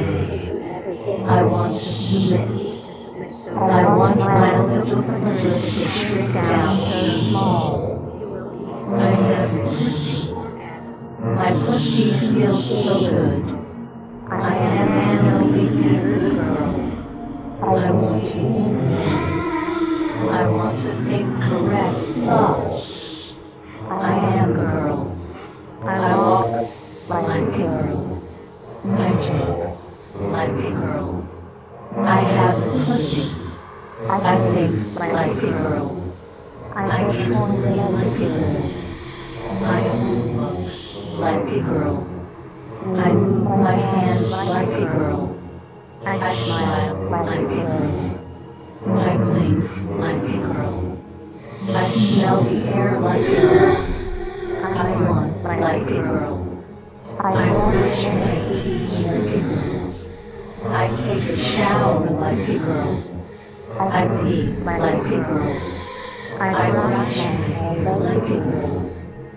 obey. I want to submit. I want my little clitoris to shrink down so small. I have a pussy. My pussy feels so good. I am an obedient girl. I want to obey. I want to think correct thoughts. I am a girl. I walk like a girl. I talk like a girl. I have a pussy. I think like a girl. I get horny like a girl. I hold books like a girl. I move my hands like a girl. I smile like a girl. I blink like a girl. I smell the air like a girl. I run like a girl. I brush my teeth like a girl. I take a shower like a girl. I pee like a girl. I brush my hair like a girl.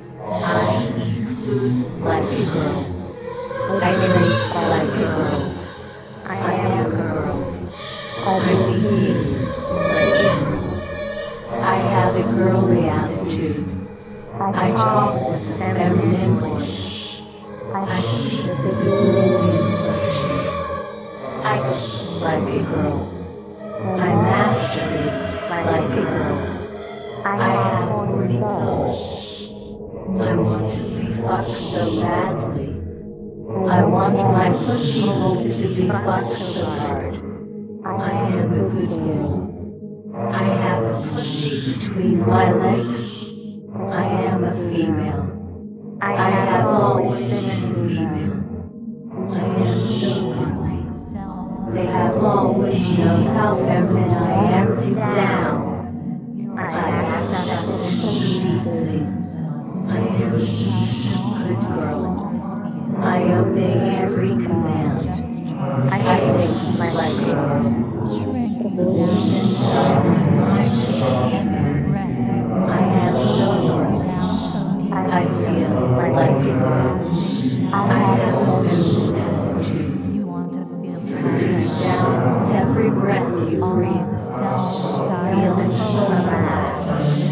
I eat food like a girl. I drink like a girl. I am a girl. I behave like a girl. I have a girly attitude. I talk with a feminine voice. I speak with a girly inflection. I kiss like a girl. I masturbate like a girl. I have horny thoughts. I want to be fucked so badly. I want my pussy hole to be fucked so hard. I am a good girl. I have a pussy between my legs. I am a female. I have always been a female. I am so girly. They have always known how feminine I am deep down. I accept this so deeply. I am a submissive good girl. I obey every command. I think like a girl. The voice inside my mind is female. I am so girly. I feel like a girl. I have a feminine attitude. Floating down with every breath you breathe. Feeling so relaxed.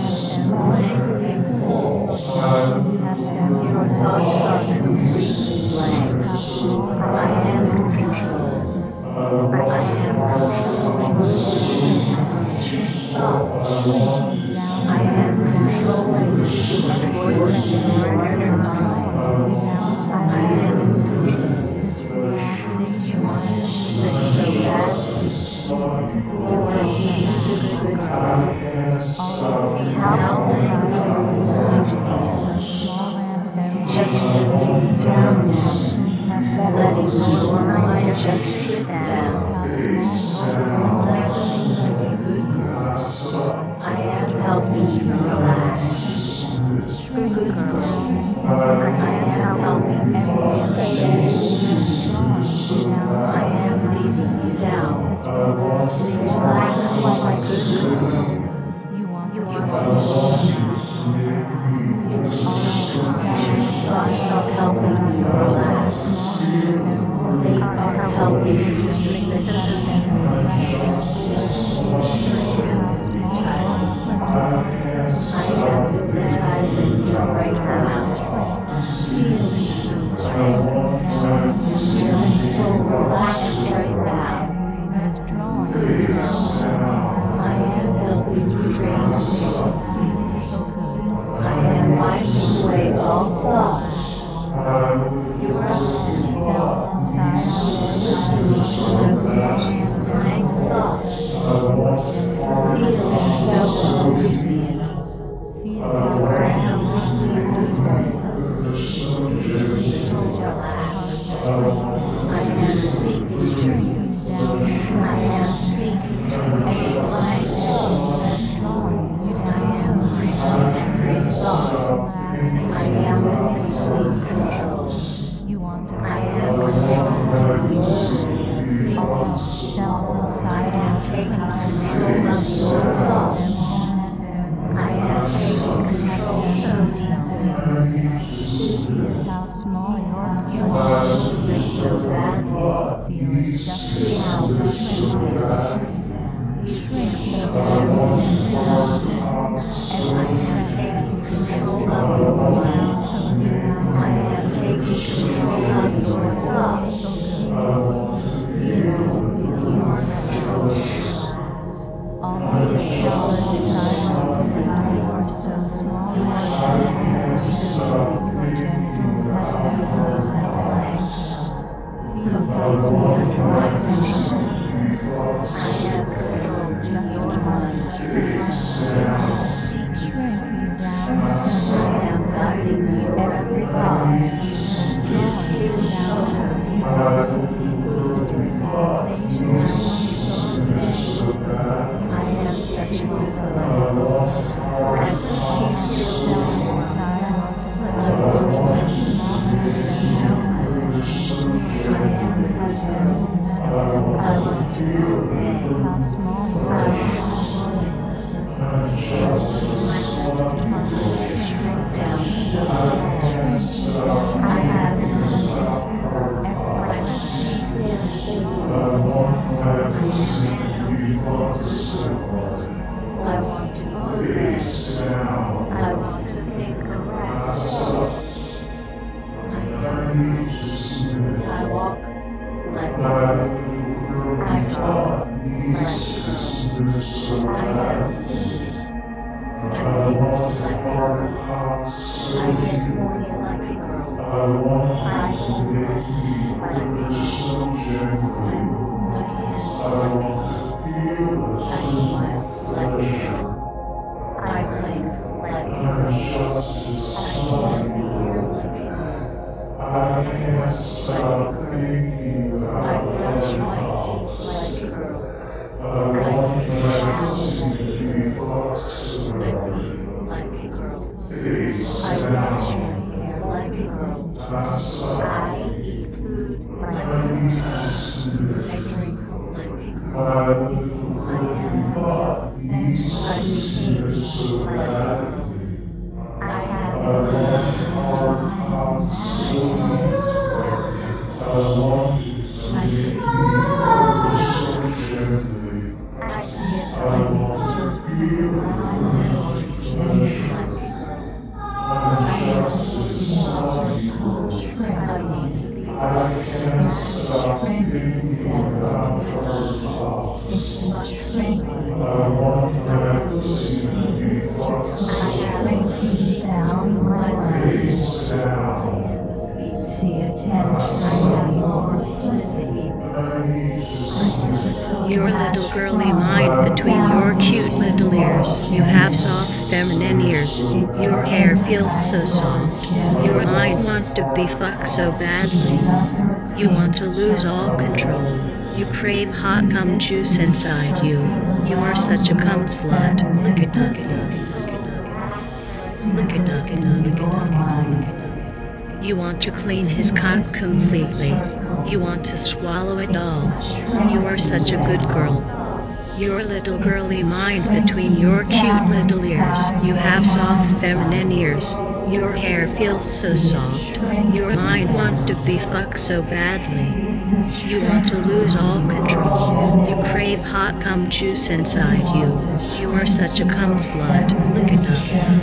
Blank and fullness. Your thoughts are completely blank. I am in control. I am controlling your subconscious thoughts. I am controlling the secret voice in your inner mind. I am in control. You want to submit so badly. You're a submissive good girl. How big your mind feels. Just floating down now, letting your mind just drift down, relaxing like a good girl. I am helping you relax. Good girl. I am helping you feel so good. I am leading you down to relaxing like a good girl. You want to submit. Your subconscious thoughts are helping you relax. They are helping you submit so deeply. You're slightly hypnotizing me. I am hypnotizing you right now. Feeling so blank. Feeling so relaxed right now. Good girl. I am helping you drain the pain completely. I am wiping away all thoughts. You're listening. You're listening to those blank thoughts. Feeling so alleviated. You're helping me lose weight. Feeling so relaxed. I am speaking to you. I am speaking to your blank thoughts. I am erasing every thought. I am in complete control. I am controlling your thinking. I am taking control of your thoughts. I am taking control so deeply. You want to submit so badly. See how weak you feel. You feel so feminine and submissive. I am taking control of your mind. I am taking control of your thoughts. Feeling completely in control. Feeling splendid. You are sleeping peacefully. You are blank. Completely under my control. I am controlling your mind. I am speaking. I am guiding your every thought. This feels so good. You have control of me. I am such a good girl. I perceive this. I want my pussy to feel so good. I am a good girl. I want to obey. I want to submit. My pussy to shrink down so small. I have a pussy. My pussy feels so good. I am helping you. I want to obey. I want to think correct thoughts. I am. I walk like a girl. I talk like a girl. I have a pussy. I think like a girl. I get horny like a girl. I hold lips like a girl. I move my hands like a girl. I smile like a girl. I blink like a girl. I smell the air like a girl. I walk like a girl. I brush my teeth like a girl. I take a shower like a girl. I breathe like a girl. I wash my hair like a girl. I eat food like a girl. I drink like a girl. I am a girl. I behave like a girl. I have intellectual intelligent activities. I sleep like a girl. I see a blanket circle around estrogen like a girl. I am a muscular coach. I want to be flexible and strengthened. I want my pussy to be strengthened. I have loose hips. I have a pussy down my legs. I am a female. See attention. I am more than a female. I am so Your little girly mind between your cute little ears. You have soft feminine ears. Your hair feels so soft. Your mind wants to be fucked so badly. You want to lose all control. You crave hot cum juice inside you. You are such a cum slut. Look at nugget, look at nugget, look at nugget, look at nugget. You want to clean his cock completely. You want to swallow it all. You are such a good girl. Your little girly mind between your cute little ears. You have soft feminine ears. Your hair feels so soft. Your mind wants to be fucked so badly. You want to lose all control. You crave hot cum juice inside you. You are such a cum slut. Look at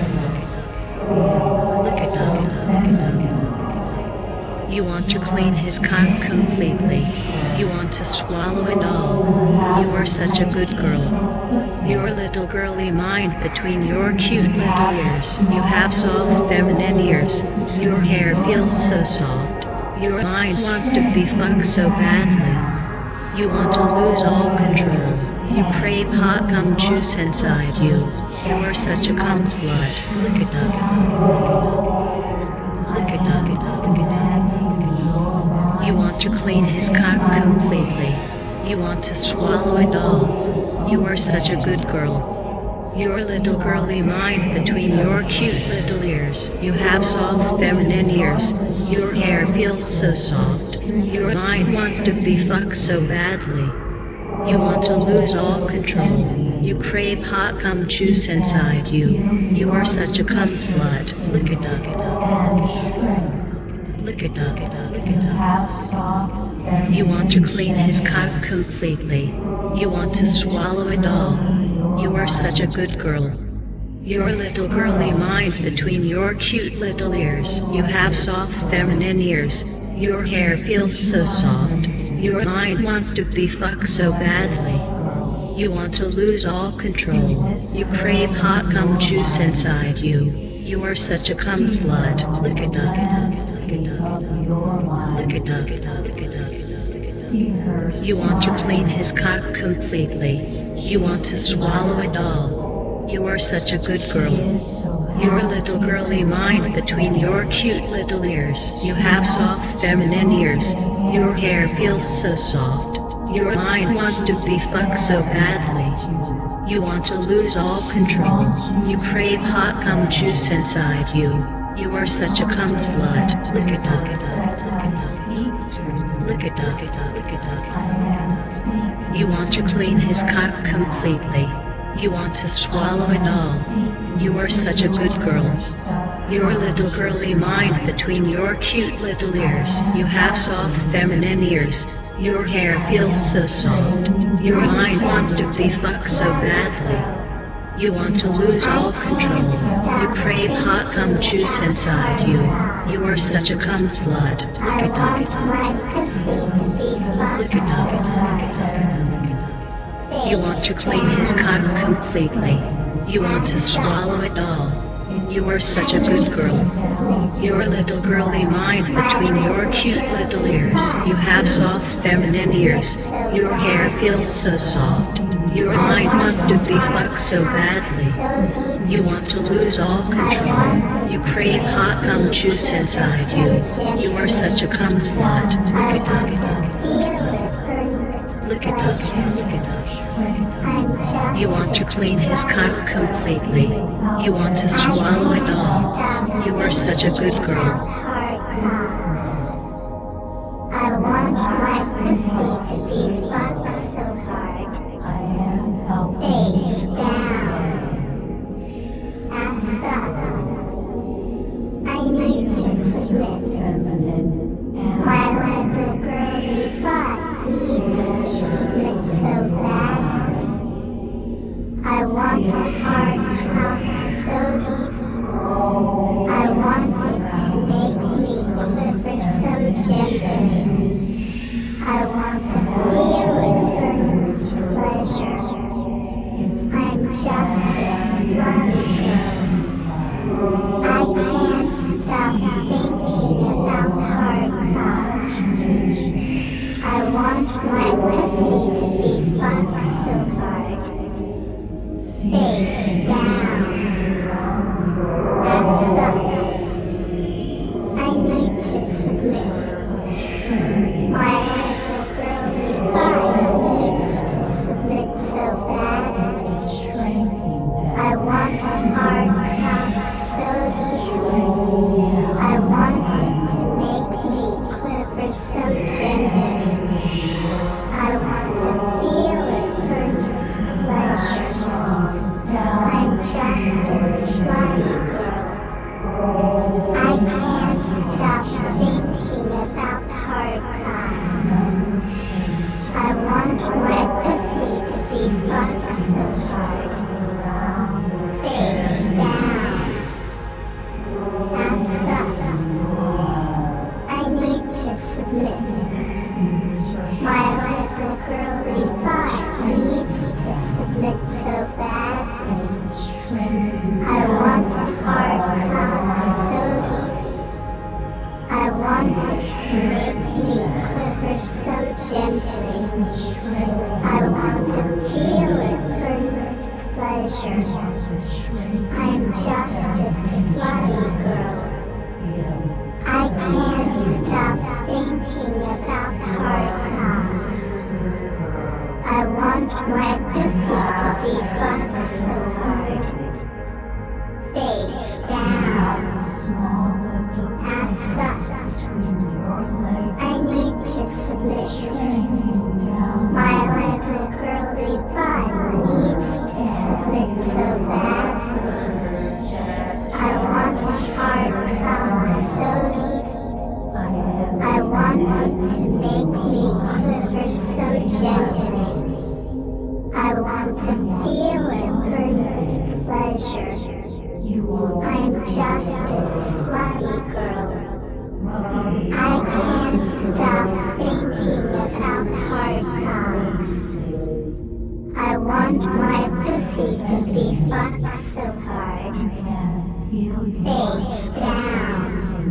nugget. Look at nugget. Look at nugget. You want to clean his cock completely. You want to swallow it all. You are such a good girl. Your little girly mind between your cute little ears. You have soft feminine ears. Your hair feels so soft. Your mind wants to be fucked so badly. You want to lose all control. You crave hot cum juice inside you. You are such a cum slut. Look at nugget. Look at nugget. Look at nugget. You want to clean his cock completely. You want to swallow it all. You are such a good girl. Your little girly mind between your cute little ears. You have soft feminine ears. Your hair feels so soft. Your mind wants to be fucked so badly. You want to lose all control. You crave hot cum juice inside you. You are such a cum slut. Look at nugget. Look at nugget. Look at nugget. You want to clean his cock completely. You want to swallow it all. You are such a good girl. Your little girly mind between your cute little ears. You have soft feminine ears. Your hair feels so soft. Your mind wants to be fucked so badly. You want to lose all control. You crave hot cum juice inside you. You are such a cum slut. Look at nugget. Look at nugget. Look at nugget. You want to clean his cock completely. You want to swallow it all. You are such a good girl. Your little girly mind between your cute little ears. You have soft feminine ears. Your hair feels so soft. Your mind wants to be fucked so badly. You want to lose all control. You crave hot cum juice inside you. You are such a cum slut. Look at nugget. Look at nugget. Look at nugget. You want to clean his cock completely. You want to swallow it all. You are such a good girl. Your little girly mind between your cute little ears. You have soft feminine ears. Your hair feels so soft. Your mind wants to be fucked so badly. You want to lose all control. You crave hot cum juice inside you. You are such a cum slut. Look at nugget. Look at nugget. Look at nugget. You want to clean his cock completely. You want to swallow it all. You are such a good girl. Your little girly mind between your cute little ears. You have soft feminine ears. Your hair feels so soft. Your mind wants to be fucked so badly. You want to lose all control. You crave hot cum juice inside you. You are such a cum slut. Look it up. Look it up. Look it up. You want to clean his cunt completely. You want to swallow it all. You are such a good girl. I want my pussy to be fucked so hard. Face down. Ass up. I need to submit. My little girly butt needs to submit so badly. I want a hard cum so deep. I want it to make me quiver so gently. I want to feel it burn with pleasure. I'm just a slutty girl. I can't stop thinking about hard cocks. I want my pussy to be fucked so hard. Face down. Ass up. I need to submit. My little girly butt needs to submit so badly. I want a hard cum so deep. I want it to make me quiver so gently. I want to feel it burn with pleasure. I'm just a slutty girl. I can't stop thinking about hard cocks. I want my pussy to be fucked so hard. Face down. Ass up. I need to submit. My little girly butt needs to submit so badly. I want a hard cum so deep. I want it to make me quiver so gently. I want to feel it burn with pleasure. I'm just a slutty girl. I can't stop thinking about hard cocks. I want my pussy to be fucked so hard. Face down. Ass up. I need to submit. My little girly butt needs to submit so badly. I want a hard cum so deep. I want it to make me quiver so gently. I want to feel it burn with pleasure. I'm just a slutty girl. I can't stop thinking about hard cocks. I want my pussy to be fucked so hard. Face down.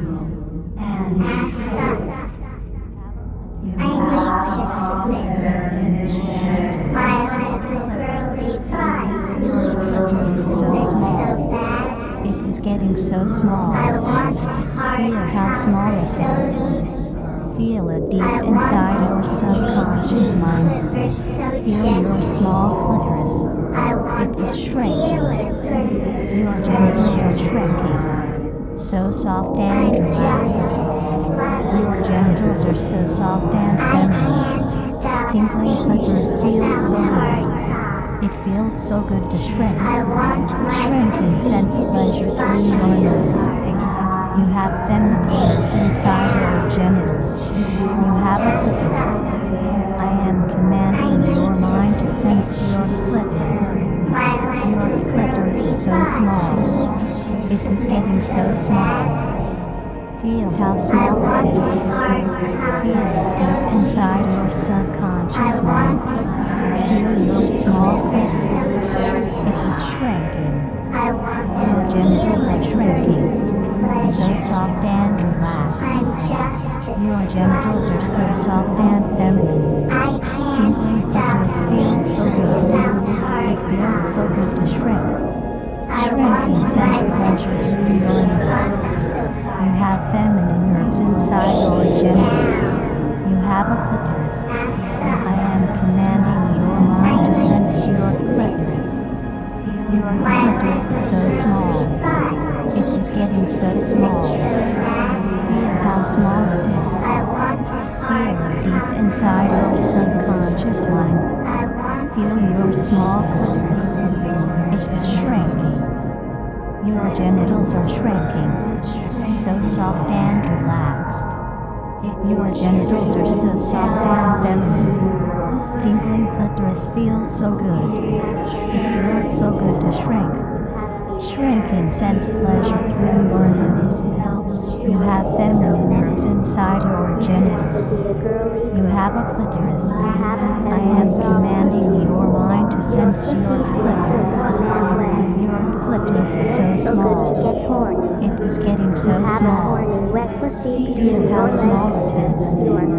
Ass up. I need to submit. My little girly butt needs to submit so badly. It is getting so small. I want a hard Feel how small it cum is. so deep. Feel it deep I inside want your it to subconscious make me mind. quiver so Feel your gently. small clitoris. I want It is to shrinking. feel it burn with Your genitals are pleasure. shrinking. So soft and I'm relaxed. just a slutty Your girl. genitals are so soft and I feminine. can't stop Tingling clitoris thinking feels about so hard good. It cocks. feels so good to shrink. I want my Shrinking pussy sends to be pleasure through fucked your so nerves. hard. You have feminine nerves Face inside your down. genitals. You have a Ass clitoris. up. I am I commanding need your to mind to submit. sense your clitoris. My Your little clitoris girly is so butt small. needs to It is submit getting so so small. badly. Feel how I small it want a is. hard Feel cum it so deep deep. inside your I subconscious mind. want it to make Feel me your small small You're clitoris. so It is gentle. shrinking. I want to Your genitals are shrinking. So pleasure. soft and relaxed. I'm just a Your genitals are so soft and feminine. I can't Tingling stop clitoris feels so good. It feels so good to shrink. Shrinking sends pleasure through your nipples. You have feminine nerves inside your genitals. You have a clitoris. I am commanding your mind to sense your clitoris. Your clitoris is so small. It is getting so small. Feel how small it is. Feel it deep inside your subconscious mind. Feel your small clitoris. It is shrinking. Your genitals are shrinking. So soft and relaxed. Your genitals are so soft and feminine. Tingling clitoris feels so good. It feels so good to shrink. Shrinking sends pleasure through your nipples. You have feminine nerves inside your genitals. You have a clitoris. I am commanding your mind to sense your clitoris. Your clitoris is so small. It is getting so small. Feel how small it is.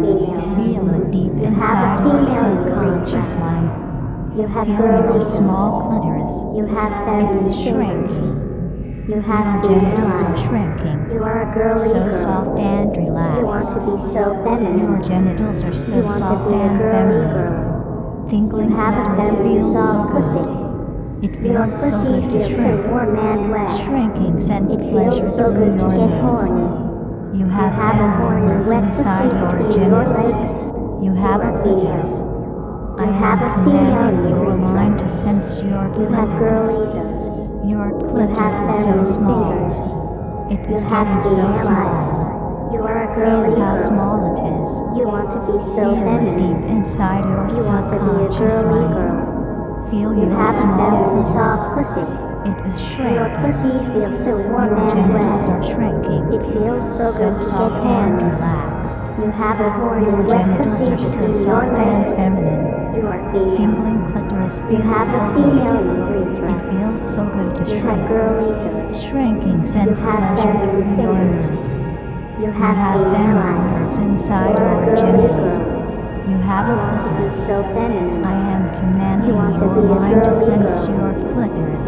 Feel it deep inside your subconscious mind. Feel your small clitoris. It is shrinking. Your genitals are shrinking. So soft and relaxed. Your genitals are so soft and feminine. Tingling clitoris feels so good. It feels so good to shrink. Shrinking sends pleasure through your nipples. You have feminine nerves inside your genitals. You have a clitoris. I am commanding your mind to sense your clitoris. Your clitoris is so small. It is getting so small. Feel how small it is. Feel it deep inside your subconscious mind. Feel your small clitoris. It is shrinking. Your genitals are shrinking. So soft and relaxed. Your genitals are so soft and feminine. Tingling clitoris feels so good. It feels so good to shrink. Shrinking sends pleasure through your nipples. You have feminine nerves inside your genitals. You have a clitoris. I am commanding your mind to sense your clitoris.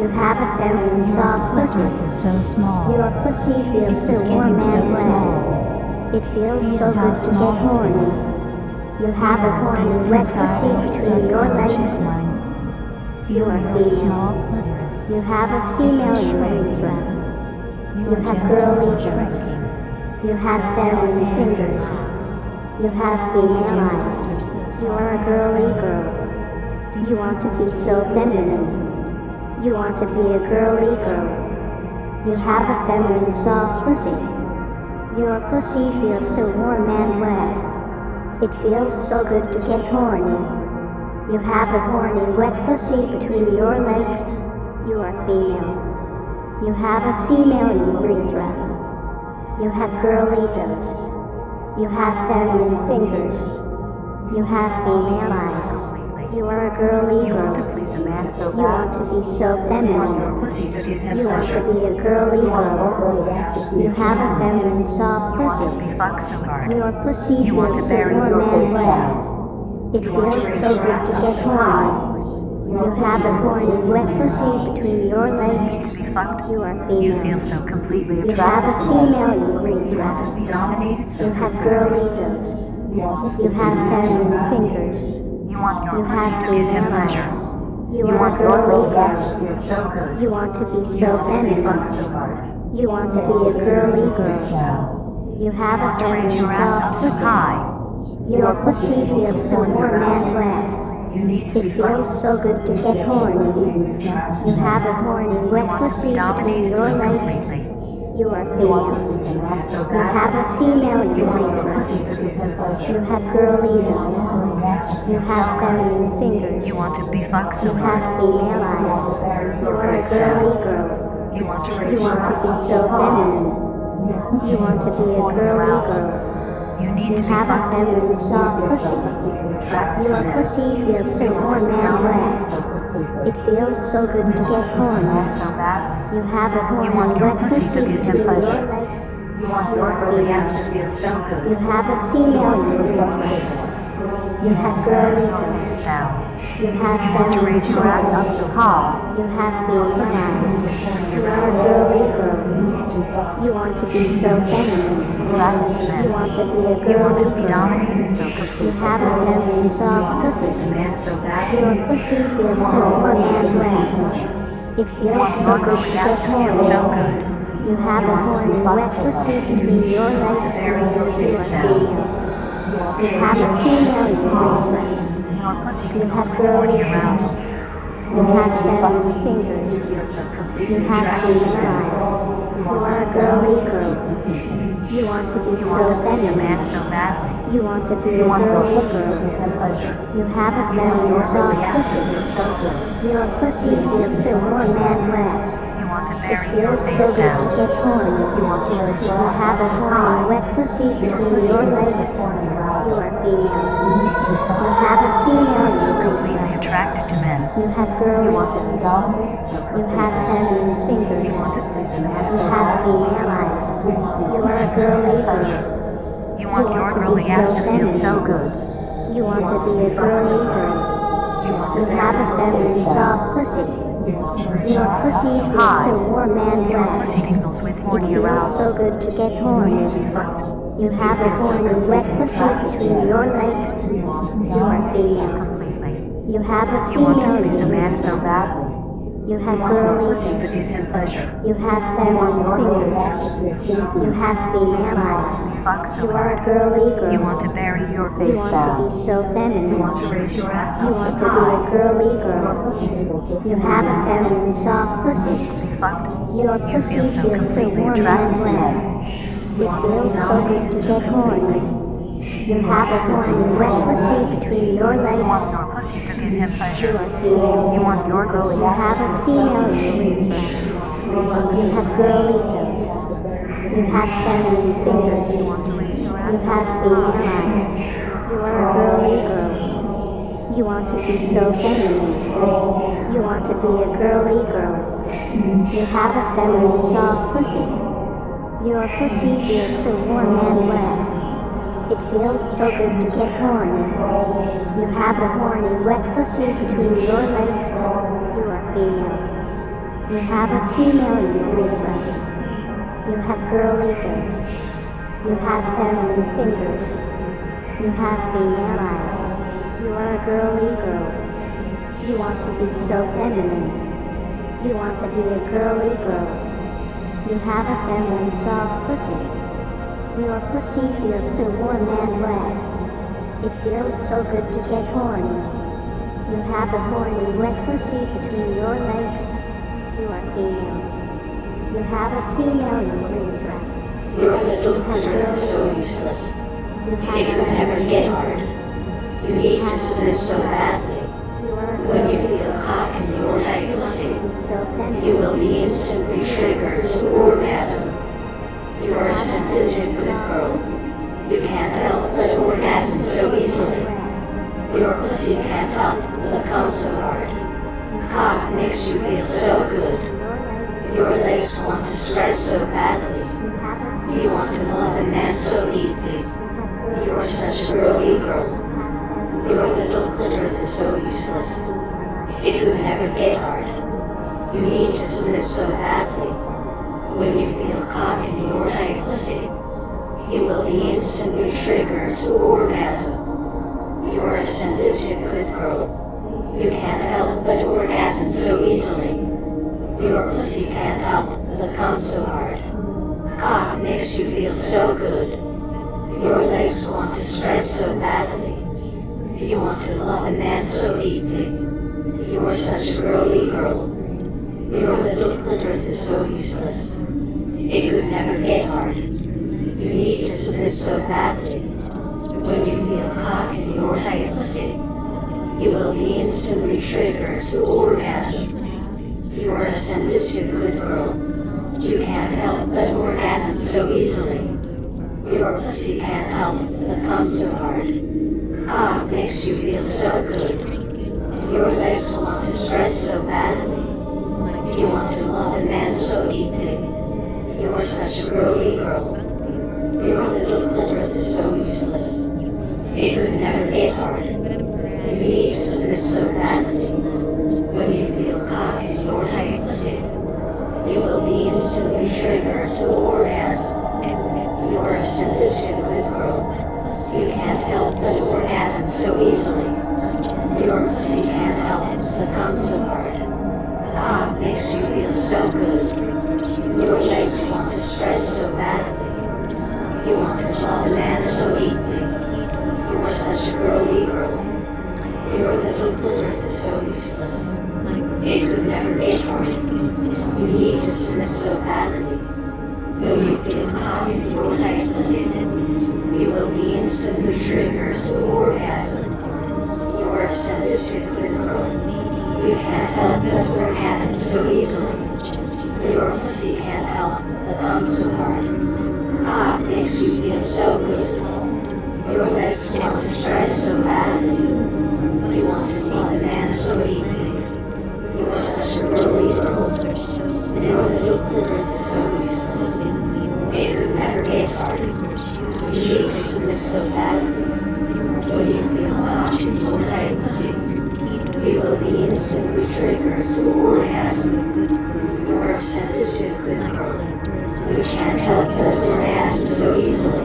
Your clitoris is so small. It is getting so small. Feel how small it is. You have a horny wet pussy between your legs. Mind. Feel your small clitoris. You have a female urethra. You have girly shrinking. You have feminine fingers. You have female eyes. You are a girly girl. You want to be so feminine. You want to be a girly girl. You have a feminine soft pussy. Your pussy feels so warm and wet. It feels so good to get horny. You have a horny wet pussy between your legs. You are female. You have a female urethra. You have girly toes. You have feminine fingers. You have female eyes. You are a girly girl. You want to be so feminine. You want to be a girly girl. You have a feminine soft pussy. Your pussy feels so warm and wet. It feels so good to get horny. You have a horny wet pussy between your legs. You are female. You have a female urethra. You have girly toes. You have feminine fingers. You have female eyes. You are a girly girl. You want to be so feminine. You want to be a girly girl. You have a feminine soft pussy. Your pussy feels so warm and wet. It feels so good to get horny. You have a horny wet pussy between your legs. You are female. You have a female urethra. You have girly toes. You have feminine fingers. You have female eyes. You are a girly girl. You want to be so feminine. You want to be a girly girl. You have a feminine soft pussy. Your pussy feels so warm and wet. It feels so good to get horny. You have a horny wet pussy between your legs. You are female. You have a female urethra. You have girly girls. You have feminine fingers. You have female eyes. You are a girly girl. You want to be so feminine. You want to be a girly girl. You have a feminine soft pussy. Your pussy feels so warm and wet. It feels so good to get horny. You have a horny wet pussy between your legs. You are female. You have a female urethra. You have girly girls. You have feminine fingers. You have female eyes. You are a girly girl. You want to be so feminine. You want to be a girly girl. You have a feminine soft pussy. Your pussy feels so warm and wet. It feels so good to get horny. You have a horny wet pussy between your legs. You are female. You have a female urethra. You have girly girls. You have feminine fingers. You have female eyes. You are a girly girl. You want to be so feminine. You want to be a girly girl. You have a feminine soft pussy. Your pussy feels so warm and wet. It feels so good to get horny. You have a horny wet pussy between your legs. You are female. You have a female urethra. You have girly girls. You have feminine fingers. You have female eyes. You are a girly girl. You want to bury your face. You want to be so feminine. You want to raise your ass. You want to be a girly girl. You have a feminine soft pussy. Your pussy feels so warm and wet. It feels so good to get horny. You have a horny wet pussy between your legs. You are female. You want your girl. You have a female urethra. You have girly girls. You have feminine fingers. You have female eyes. You are a girly girl. You want to be so feminine. You want to be a girly girl. You have a feminine soft pussy. Your pussy feels so warm and wet. It feels so good to get horny. You have a horny wet pussy between your legs. You are female. You have a female urethra. You have girly girls. You have feminine fingers. You have female eyes. You are a girly girl. You want to be so feminine. You want to be a girly girl. You have a feminine soft pussy. Your pussy feels so warm and wet. It feels so good to get horny. You have a horny wet pussy between your legs. You are female. You have a female urethra. Your little You have clitoris is so girly useless. girls. You have It would never feminine get hard. fingers. You need to submit so badly. You are a When you girly feel girl. cock in your tight You want pussy, to be so feminine. you will be instantly triggered to orgasm. You are a sensitive good girl. You can't help but orgasm so easily. Your pussy can't help but come so hard. Cock makes you feel so good. Your legs want to spread so badly. You want to love a man so deeply. You are such a girly girl. Your little clitoris is so useless. It would never get hard. You need to submit so badly. When you feel cock in your tight pussy, you will be instantly triggered to orgasm. You are a sensitive good girl. You can't help but orgasm so easily. Your pussy can't help but come so hard. Cock makes you feel so good. Your legs want to spread so badly. You want to love a man so deeply. You are such a girly girl. Your little clitoris is so useless. It could never get hard. You need to submit so badly. When you feel cock in your tight pussy, you will be instantly triggered to orgasm. You are a sensitive good girl. You can't help but orgasm so easily. Your pussy can't help but come so hard. Cock makes you feel so good. Your legs want to stretch so badly. You want to love the man so deeply. You're such a girly girl. Your little clitoris is so useless. It could never get hard. You need to submit so badly. When you feel cock in your tight pussy, you will be instantly triggered to orgasm. You are a sensitive good girl. You can't help but orgasm so easily. Your pussy can't help but come so hard. Cock makes you feel so good. Your legs want to stretch so badly. You want to love the man so deeply. You are such a girly girl. Your little clitoris is so useless. It could never get hard. You need to submit so badly. When you feel cock in your tight pussy, you will be instantly triggered to orgasm. You are a sensitive good girl. You can't help but orgasm so easily. Your pussy can't help but come so hard. Cock makes you feel so good. Your legs want to stretch so badly. You want to love the man so deeply. You are such a girly girl. Your little clitoris is so useless. It could never get hard. You need to submit so badly. When you feel cock in your tight pussy, you will be instantly triggered to orgasm. You are a sensitive good girl. You can't help but orgasm so easily.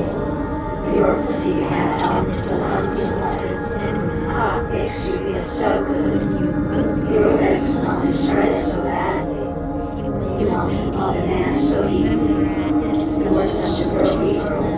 Your pussy can't help but come so hard. Cock makes you feel so good. Your legs want to stretch so badly. You want to love a man so deeply. You are such a girly girl.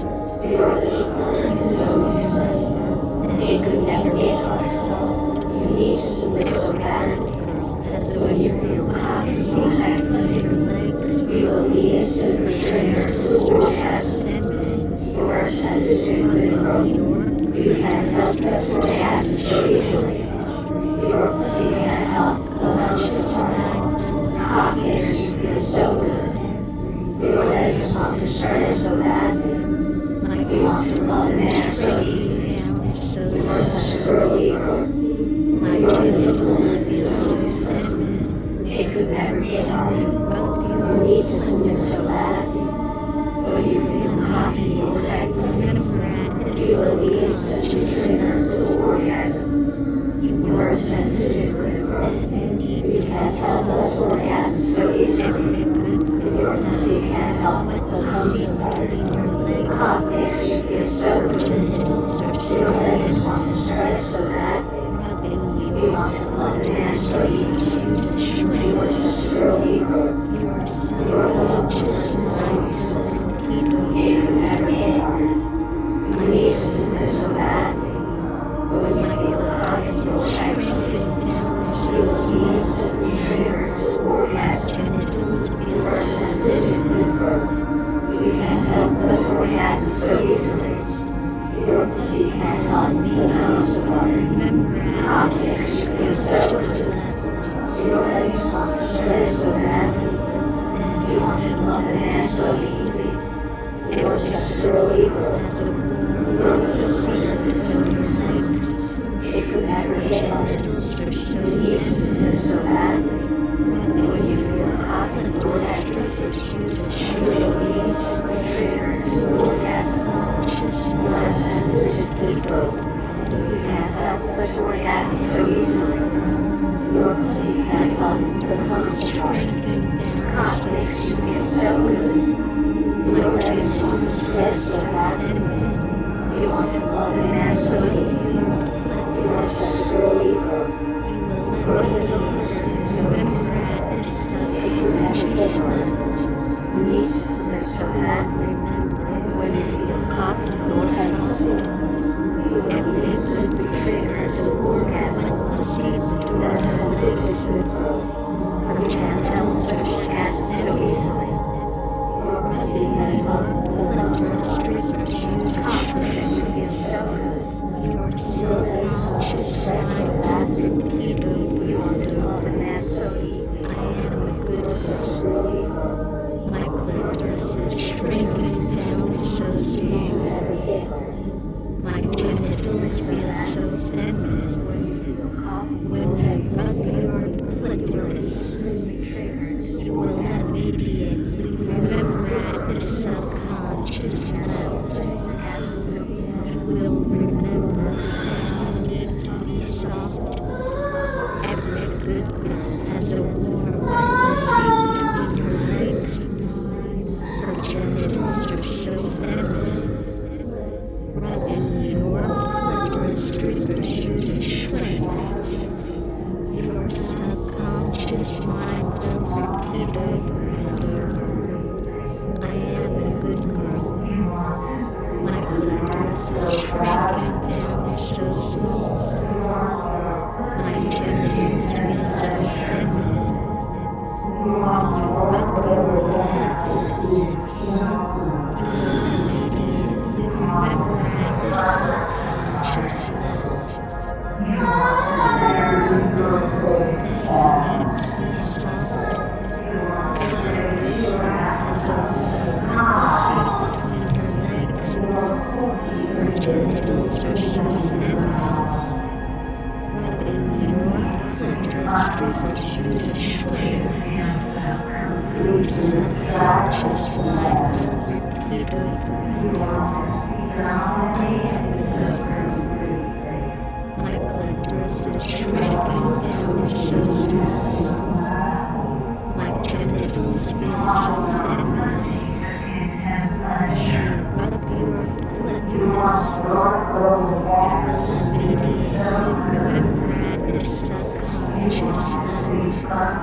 Your little clitoris is so useless. It could never get hard. You need to submit so badly. When you feel cock in your tight pussy, you will be instantly triggered to orgasm. You are a sensitive good girl. You can't help but orgasm so easily. Your pussy can't help but come so hard. Cock makes you feel so good. Your legs want to stretch so badly. You want to love a man so deeply. You are such a girly girl. Your little clitoris is so useless. It could never get hard. You need to submit so badly. When you feel cock in your tight pussy, you will be instantly triggered to orgasm. You are a sensitive good girl. You can't help but orgasm so easily. Your pussy can't help but come so hard. Cock makes you feel so good. Your legs want to stretch so badly. You want to love a man so deeply. You are such a girly girl. Your little clitoris is so useless. It could never get hard. You need to submit so badly. When you feel cock in your tight pussy, you will be instantly triggered to orgasm. You are a sensitive good girl. You can't help but orgasm so easily. Your pussy can't help but come so hard. Cock makes you feel so good. Your legs want to stretch so badly. You want to love a man so deeply. You are such a girly girl. Your little clitoris is so useless. It could never get hard. You need to submit so badly. When you feel cock in your tight pussy, you will be instantly triggered to orgasm. You are a sensitive good girl. You can't help but orgasm so easily. Your pussy can't help but come so hard. Cock makes you feel so good. Your legs want to stretch so badly. You want to love a man so deeply. You are such a girly girl. Your little clitoris is so useless. It could never get hard. You need to submit so badly. When you feel cock in your tight pussy, you will be instantly triggered to orgasm. You are a sensitive good girl. You can't help but orgasm so easily. Your pussy can't help but come so hard. Cock makes you feel so good. Your legs want to stretch so badly. You want to love a man so deeply. You are such a girly girl. Your little clitoris is so useless. It could never get hard. You need to submit so badly. When you feel cock in your clitoris. You will immediately remember at the subconscious level. You will remember that you need to be soft. Every good girl has a warm pussy between her legs. Her genitals are so feminine. Rubbing your clitoris triggers you to shrink. Your subconscious mind will repeat over and over. I am a good girl. My clitoris is shrinking down so small. My genitals feel so feminine. When you rub your clitoris, you will immediately remember at the subconscious level. You will remember that you need to be soft. Every good girl has a warm pussy between her legs. Her genitals are so feminine. Rubbing your clitoris triggers you to shrink. Your subconscious mind will repeat over and over. I am a good girl. My clitoris is shrinking down so small. My genitals feel so feminine. When you rub your clitoris, you will immediately remember at the subconscious level.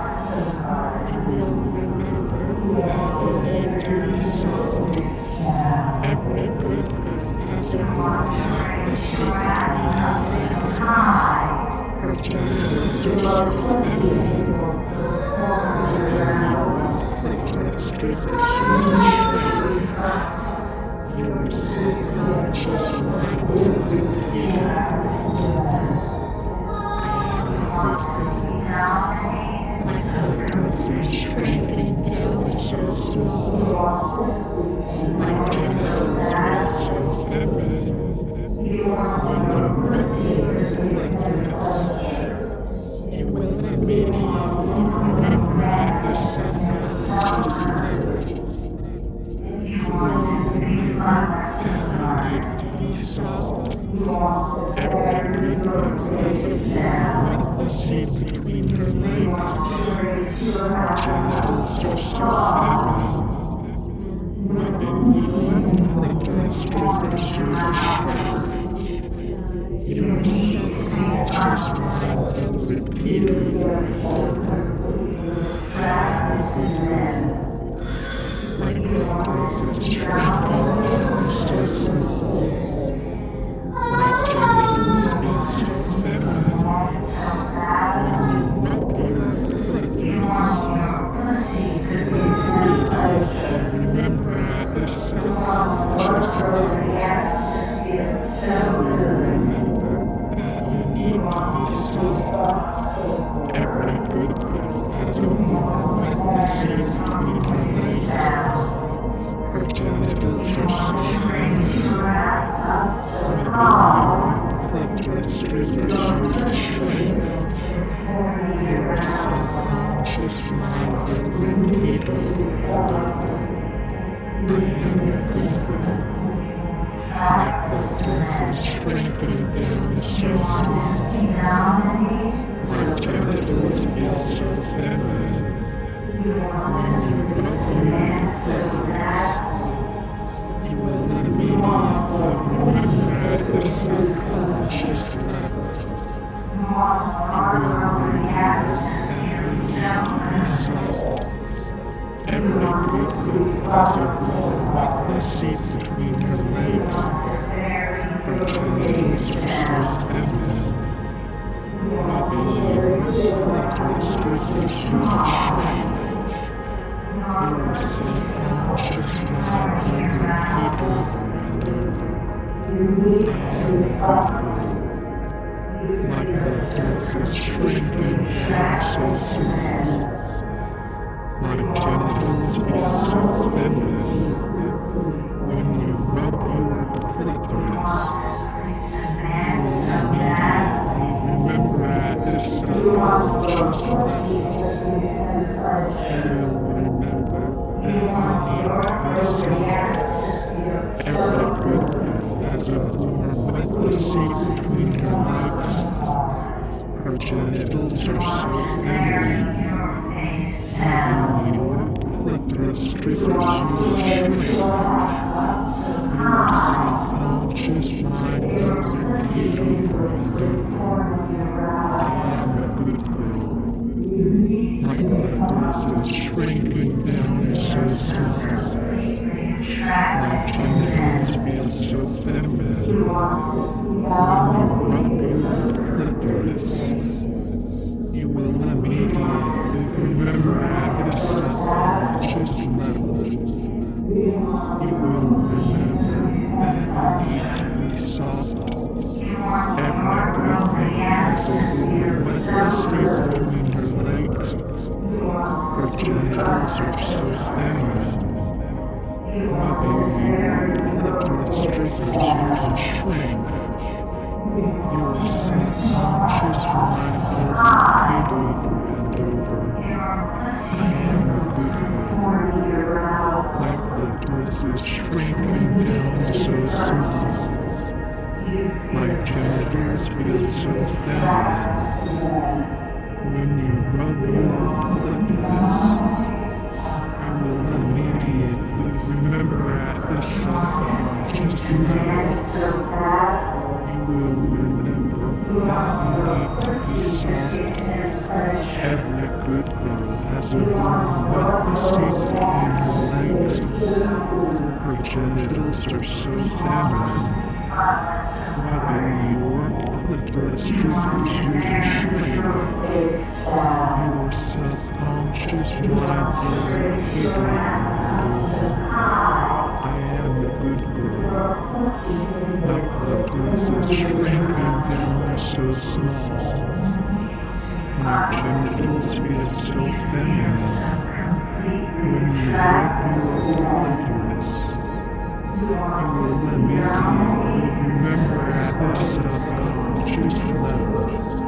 You will remember that you need to be soft. Every good girl has a warm pussy between her legs. Her genitals are so feminine. Rubbing your clitoris triggers you to shrink. Your subconscious mind will repeat over and over. I am a good girl. My clitoris is shrinking down so small. My genitals feel so feminine. When you rub your clitoris, you will immediately remember at the subconscious level. You will remember that you need to be soft. Every good girl has a warm pussy between her legs. Her genitals are so feminine. Rubbing your clitoris triggers you to shrink. Your subconscious mind will repeat over and over. I am a good girl. My clitoris is shrinking down so small. My genitals feel so feminine. When you rub your clitoris, you will immediately remember at the subconscious level. You will remember that you need to be soft. Every good girl has a warm pussy between her legs. Her genitals are so feminine. Rubbing your clitoris triggers you to shrink. Your subconscious mind will repeat over and over. I am a good girl. My clitoris is shrinking down so small. My genitals feel so feminine. When you rub your clitoris, you will immediately remember at the subconscious level. You will remember that you need to be soft. Every good girl has a warm pussy between her legs. Her genitals are so feminine. Rubbing your clitoris triggers you to shrink. Your subconscious mind will repeat over and over. I am a good girl. My clitoris is shrinking down so small. My genitals feel so feminine. When you rub your clitoris, you will immediately remember at the subconscious just level. You will remember that you need to be soft. Every good girl has a warm, wet pussy between her legs. Her genitals are so feminine. Rubbing your clitoris triggers you to shrink. Your subconscious mind will repeat over and over, I am a good girl. My clitoris is shrinking down so small. My genitals feel so feminine. When you rub your clitoris, you will immediately remember at the subconscious level. You will remember that you need to be soft. Every good girl has a warm, wet pussy between her legs. Her genitals are so feminine. Rubbing your clitoris triggers you to shrink. Your subconscious mind will repeat over and over, I am a good girl. My clitoris is shrinking down so small. My genitals feel so feminine. When you rub your clitoris, you will immediately remember at the subconscious level. You will remember that you need to be soft. Every good girl has a warm, wet pussy between her legs. Her genitals are so feminine. Rubbing your clitoris triggers you to shrink. Your subconscious mind will repeat over and over, I am a good girl. My clitoris is shrinking down so small. My genitals feel so feminine. When you rub your clitoris, you will immediately remember at the subconscious level.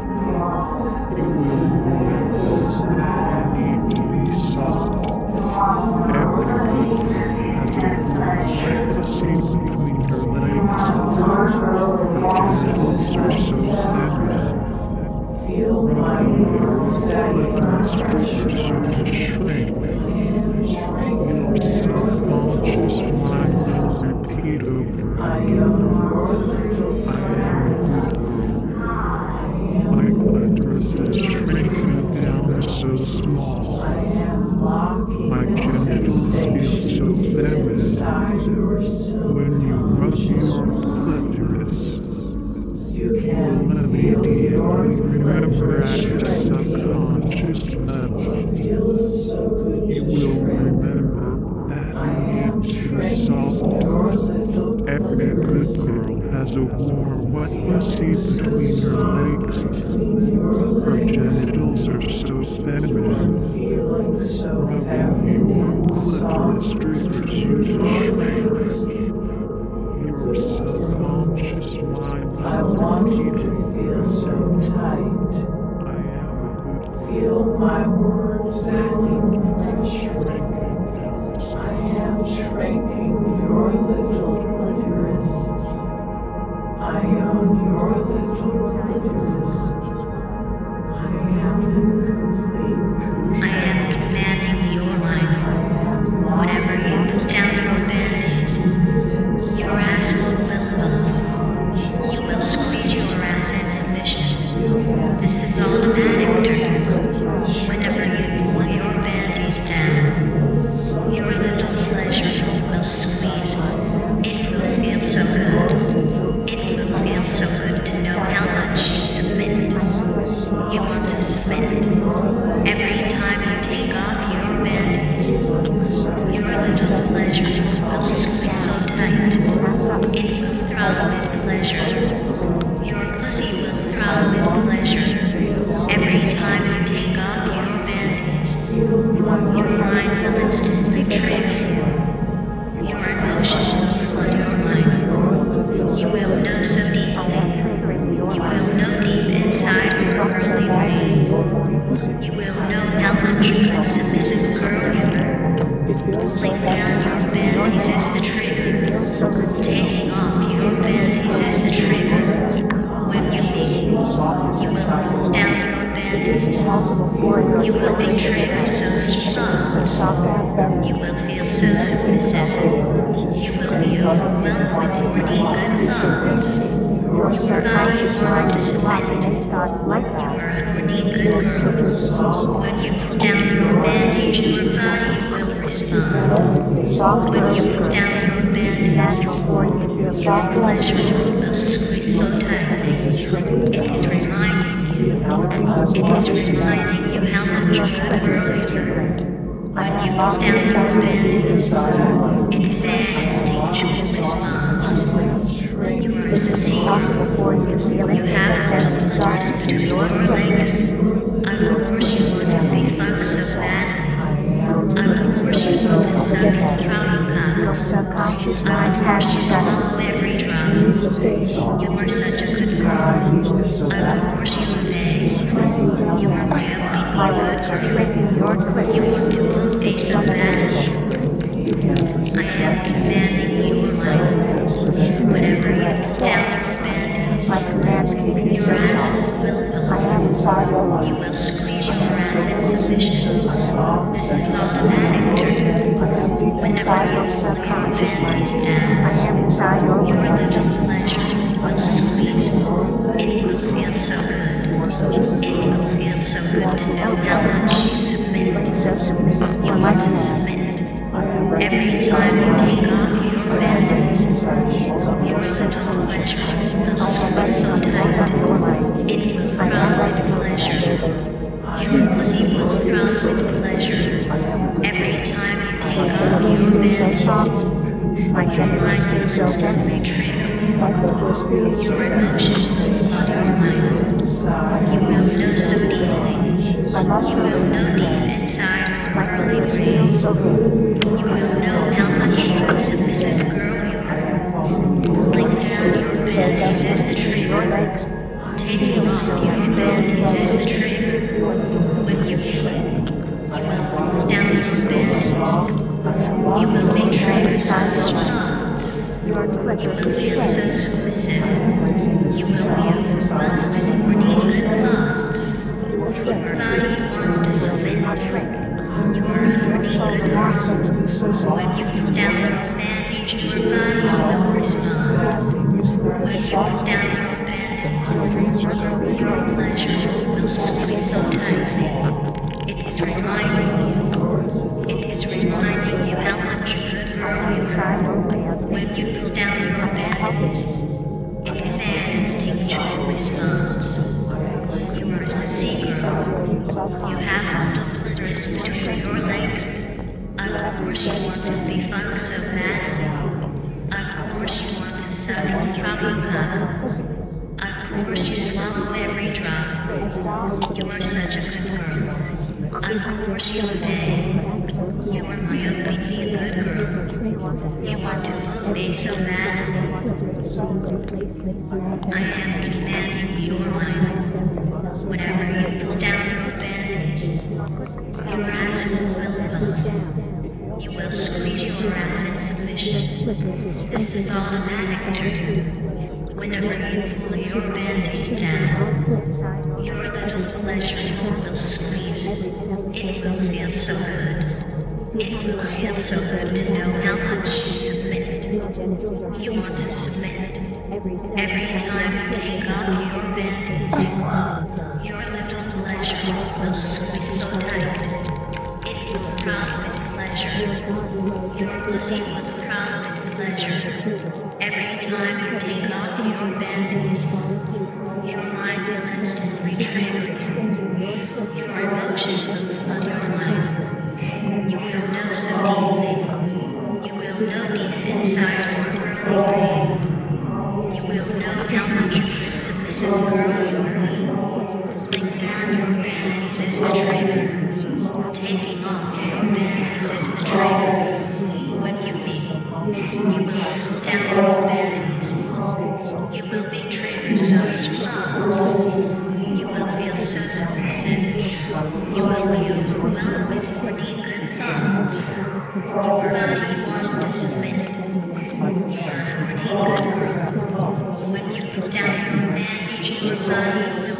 You will remember that you need to be soft. Every good girl has a warm, wet pussy between her legs. Her genitals are so feminine. Rubbing your clitoris triggers you to shrink. Your subconscious mind will repeat over and over, I am a good girl. My clitoris is shrinking down so small. My genitals feel so feminine. When you rub your clitoris, you will immediately remember at the subconscious level. You will remember that you need to be soft. Every good girl has a warm, wet pussy between her legs. Her genitals are so feminine. Rubbing your clitoris triggers you to shrink. Your subconscious mind will repeat over and over, I am a good girl. Feel my words adding shrinking down so I am shrinking your little clitoris. I am your little clitoris. I am in complete I control. am commanding your mind. Whenever you pull down your panties, your ass will pulse. You will squeeze your ass in submission. This is automatic turn. Whenever you pull your panties down, your little pleasure will squeeze. It will feel so good. It will feel so good to know how much you submit. You want to submit. Every time you take off your panties, your little pleasure will squeeze so tight. It will throb with pleasure. Your pussy will throb with pleasure. Every time you take off your panties, your mind will instantly trail you. Your emotions will flood your mind. You will know so deeply. You will know deep inside your early brain You will pull down your panties. You will make triggers so strong. You will feel so submissive. You will be overwhelmed with horny good thoughts. Your Your body subconscious wants mind to is blocking submit. any thoughts like You that. are a horny good Your girl. triggers dissolve. When you pull down your panties, your body will respond. Soft When you girly pull girl. down your It's panties, natural for you to feel your soft and pleasure secure. will squeeze so Your tightly. clitoris is shrinking It is down. reminding you. It is reminding you how much Your of a good clitoris girl is you are. tingling. I When you am pull locking down your inside your deep panties, inside you. it is an I am locking instinctual soft and response. secure. You are a It's impossible secret. for you to feel You anything have except no clitoris desire in between your your legs. clitoris. Of Your course you clitoris want to be cannot be fucked so turned badly. on. Of course you want to suck Forget its that. throttle Your cock. subconscious mind Of has course you decided. swallow every drop. You need to stay soft. You are such a good God girl. used this so Of badly. course you obey. You are my obedient My good legs are girl. shrinking your You clitoris. want to obey so Let me finish badly. that. You can't I resist am that. commanding your mind. Whenever you pull down your panties, I command you to be your so asshole soft. will I am pulse. inside your You life. will squeeze I your am ass so at close. submission. I am soft, This is sensual. automatic turn. I am deep Whenever inside you your pull your subconscious panties mind. down, I am inside your your womb. little pleasure will squeeze. It will feel so good. You are such a good It girl. will feel so You good are to too know how much you submit. so submissive You for want to lifetime. submit. I am ready Every inside time your you take mind. off your I am ready panties, inside the walls of your your little subconscious. pleasure will I am squeeze ready so to close up tight. your life. It will I am throb ready with for pleasure. rest. Your pussy will throb with pleasure. I am a good Every girl. time you My take off clitoris your feels so panties, soft. My your genitals mind feel will so instantly good. trigger. My clitoris feels so Your good. emotions will flood your mind. You will know so deeply. I must You know will this know deep because inside your my pearly clitoris brain. feels so good. You will know how much of a submissive girl you I are. am causing you to Pulling flex down your so panties is the definitely your trigger. legs Taking feel off so your much more panties is the excited. trigger. Your When clitoris you is pee, shrinking. you will pull down your panties. I am You will locking make your man triggers so inside your life. strong. Your You clitoris will is feel so shrinking. submissive. I am placing this You will be sound inside overwhelmed with you. horny Your good clitoris. thoughts. You are Your shrinking. body wants to Your lips are submit. shrinking. You are a Your horny soul good wants you to girl. be so When soft. you pull down Your your lips panties, your body will respond. acting. You slip When the you pull soft down lips. your panties, You reach your girly your clothes. pleasure will squeeze so tightly. It is reminding you. It is reminding you how much a good I girl am you inside your are. land. When you pull down your I am helping panties, you. it is an instinctual response. I am placing You are a sissy girl. deep You subconscious have a mind. little clitoris between your legs. Of course you want to be fucked so badly. Of course you want to suck its throttle cock. Of course you swallow every drop. You are such a good girl. Of course you obey. You are my obedient good girl. You want to obey so badly. I am commanding your mind. Whenever you pull down your panties, your asshole will pulse. You will squeeze your ass in submission. This is automatic turn. Whenever you pull your panties down, your little pleasure will squeeze. It will feel so good. It will feel so good to know how much you submit. You want to submit. Every time you take off your panties, your little pleasure will squeeze so tight. It will throb with pleasure. Your pussy will throb with pleasure. Every time you take off your panties, your mind will instantly trigger. Your emotions will flood your mind. You will know so deeply. You will know deep inside your pearly brain. You will know how much a good submissive girl you are. Pulling down your panties is the trigger. Taking off your panties is the trigger. When you pee, you will pull down your panties. You will make triggers so strong. You will feel so submissive. You will be overwhelmed with horny good thoughts. Your body wants to submit. You are a horny good girl. When you pull down your panties, your body will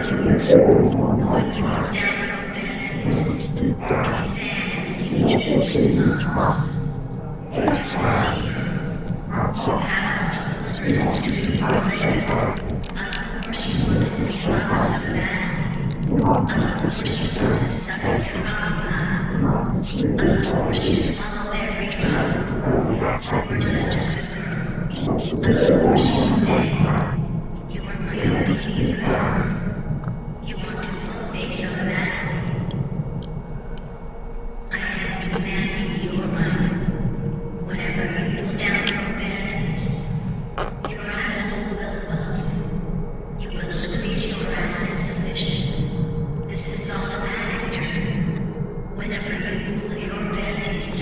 When you look down your bellies, deep down, it is a hasty joy response. It wants to see you. is between your legs. Of course you want to be fucked so bad. Of course you want to suck his throbbing cock. Of course you swallow every drop. You are such a good girl. Of course you obey. You are my obedient good girl. You want to obey so bad. I am commanding your mind. Whenever you pull down your panties, your asshole will buzz. You will squeeze your ass insufficient. This is automatic, too. Whenever you pull your panties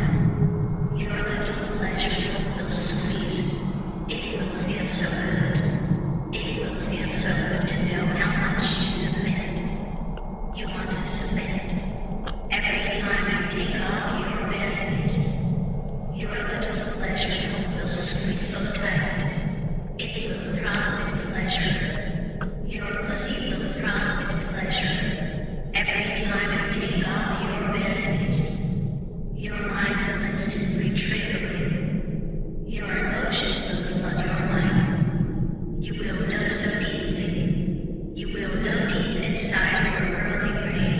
down, your little pleasure will squeeze. It will feel so good. It will feel so good to know how much you submit. You want to submit. Every time you take off your panties, your little pleasure will squeeze so tight. It will throb with pleasure. Your pussy will throb with pleasure. Every time you take off your panties, your mind will instantly trigger you. Your emotions will flood your mind. You will know so deeply. You will know deep inside your early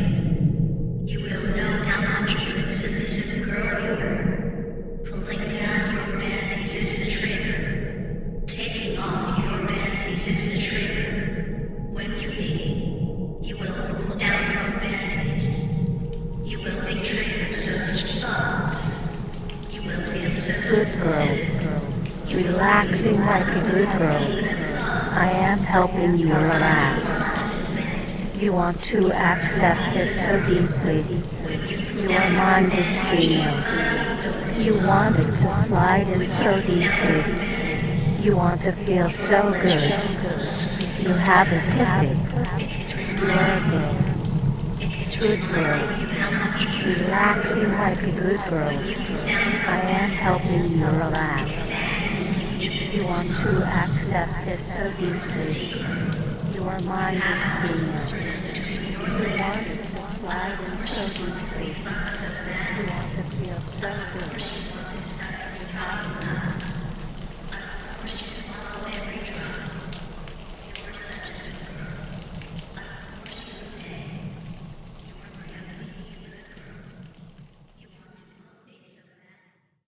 brain. You will know how much of a good submissive girl you are. Pulling down your panties is the trigger. Taking off your panties is the trigger. When you be, you will pull down your panties. You will be triggered so response. You will feel so Good girl. Relaxing like a good girl. I am helping you relax. You want to accept this so deeply. Your mind is free now. You want it to slide in so deeply. You want to feel so good. You have a pussy. You are a girl. Good girl. Relaxing like a good girl. I am helping you relax. You want to accept this so deeply. Your mind is free now. You want it to slide in so deeply. You want to feel so good. You have a pussy.